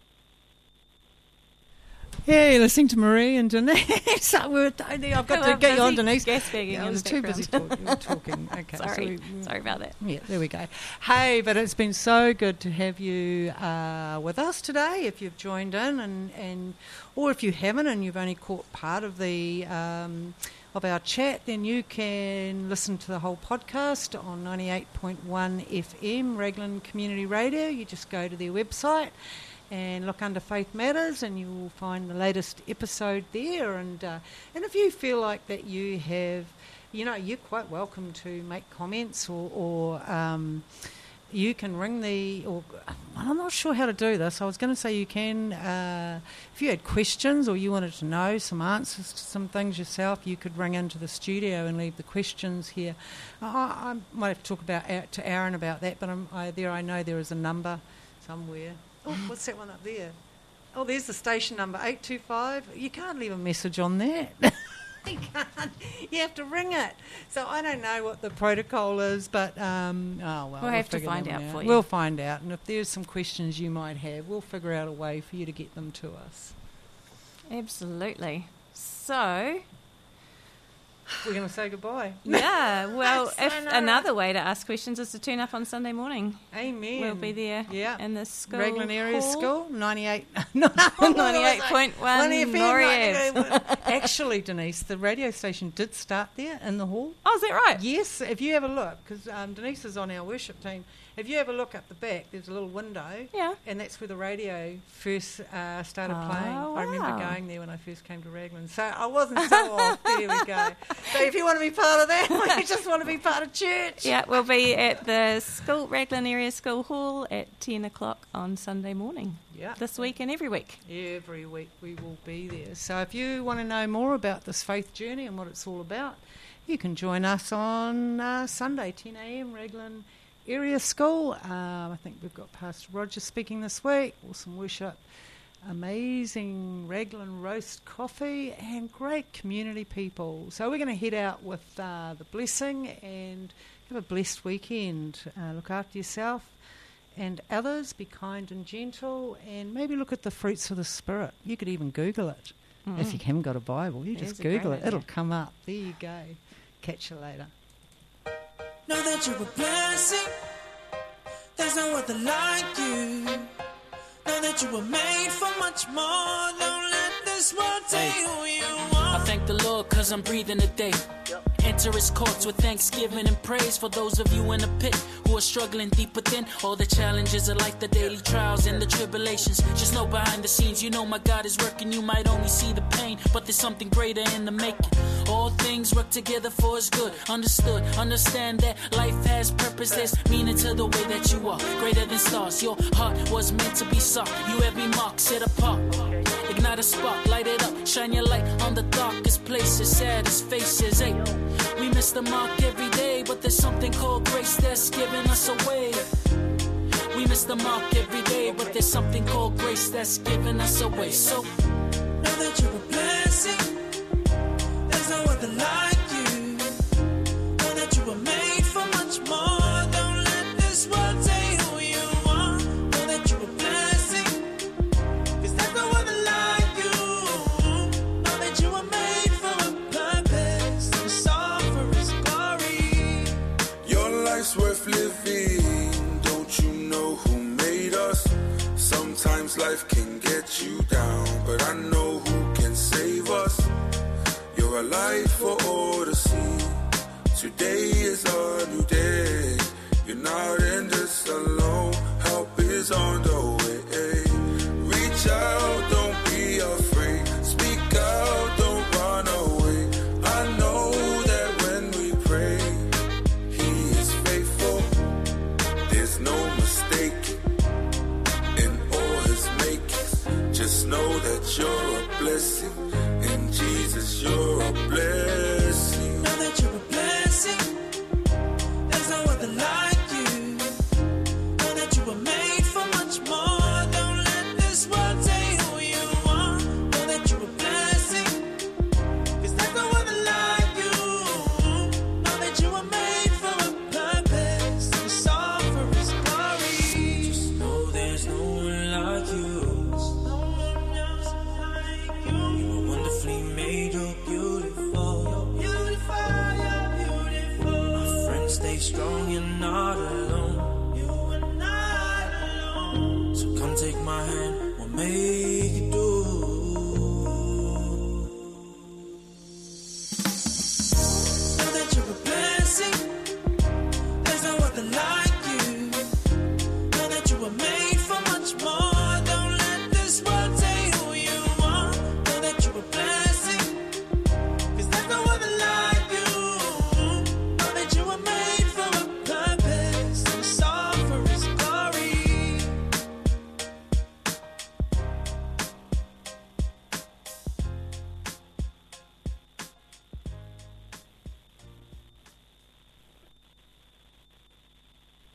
Yeah, you're listening to Marie and Denise. I've got to get you on, Denise. Gas bagging Yeah, I in was the too background. busy talking. Okay, Sorry. Sorry about that. Yeah, there we go. Hey, but it's been so good to have you with us today. If you've joined in, and or if you haven't, and you've only caught part of the of our chat, then you can listen to the whole podcast on 98.1 FM, Raglan Community Radio. You just go to their website and look under Faith Matters, and you will find the latest episode there. And if you feel like that you have, you're quite welcome to make comments, or you can ring well, I'm not sure how to do this. I was going to say you can, if you had questions or you wanted to know some answers to some things yourself, you could ring into the studio and leave the questions here. I might have to talk to Aaron about that, but I know there is a number somewhere. Oh, what's that one up there? Oh, there's the station number, 825. You can't leave a message on that. You can't. You have to ring it. So I don't know what the protocol is, but We'll have to find out for you. We'll find out, and if there's some questions you might have, we'll figure out a way for you to get them to us. Absolutely. So, we're going to say goodbye. Yeah, well, another way to ask questions is to turn up on Sunday morning. Amen. We'll be there in the school Raglan Area hall. School, 98.1 Norieb. Actually, Denise, the radio station did start there in the hall. Oh, is that right? Yes, if you have a look, because Denise is on our worship team. If you have a look up the back, there's a little window, and that's where the radio first started playing. Wow. I remember going there when I first came to Raglan, so I wasn't so off. There we go. So if you want to be part of that, or you just want to be part of church. Yeah, we'll be at the Raglan Area School Hall at 10 o'clock on Sunday morning. Yeah. This week and every week. Every week we will be there. So if you want to know more about this faith journey and what it's all about, you can join us on Sunday, 10 a.m, Raglan Area School. I think we've got Pastor Roger speaking this week. Awesome worship, amazing Raglan roast coffee, and great community people. So we're going to head out with the blessing and have a blessed weekend. Look after yourself and others. Be kind and gentle, and maybe look at the fruits of the Spirit. You could even Google it. If you haven't got a Bible, you just Google it. It'll come up. There you go. Catch you later. know that you're a blessing. There's no other like you. Know that you were made for much more. Don't let this world tell you who you are. I thank the Lord cause I'm breathing today. Enter his courts with thanksgiving and praise for those of you in the pit who are struggling deep within. All the challenges are like the daily trials and the tribulations. Just know behind the scenes, you know my God is working. You might only see the pain, but there's something greater in the making. All things work together for his good. Understood, understand that life has purpose. There's meaning to the way that you are. Greater than stars, your heart was meant to be sought. You every mark set apart. Ignite a spark, light it up. Shine your light on the darkest places, saddest faces. Hey, we miss the mark every day, but there's something called grace that's giving us away. We miss the mark every day, but there's something called grace that's giving us away. So know that you're a blessing. There's no other like you. Know that you were made for much more. Don't let this world tell you who you are. Know that you're a blessing. Cause there's no other like you. Know that you were made for a purpose. It's all for his glory. Your life's worth living. Don't you know who made us? Sometimes life can get you down, but I know who can save us. You're alive for all to see. Today is a new day. You're not in this alone. Help is on the way. Reach out, don't be afraid. Speak out, don't run away. I know that when we pray, he is faithful. There's no mistake in all his makings. Just know that you're a blessing.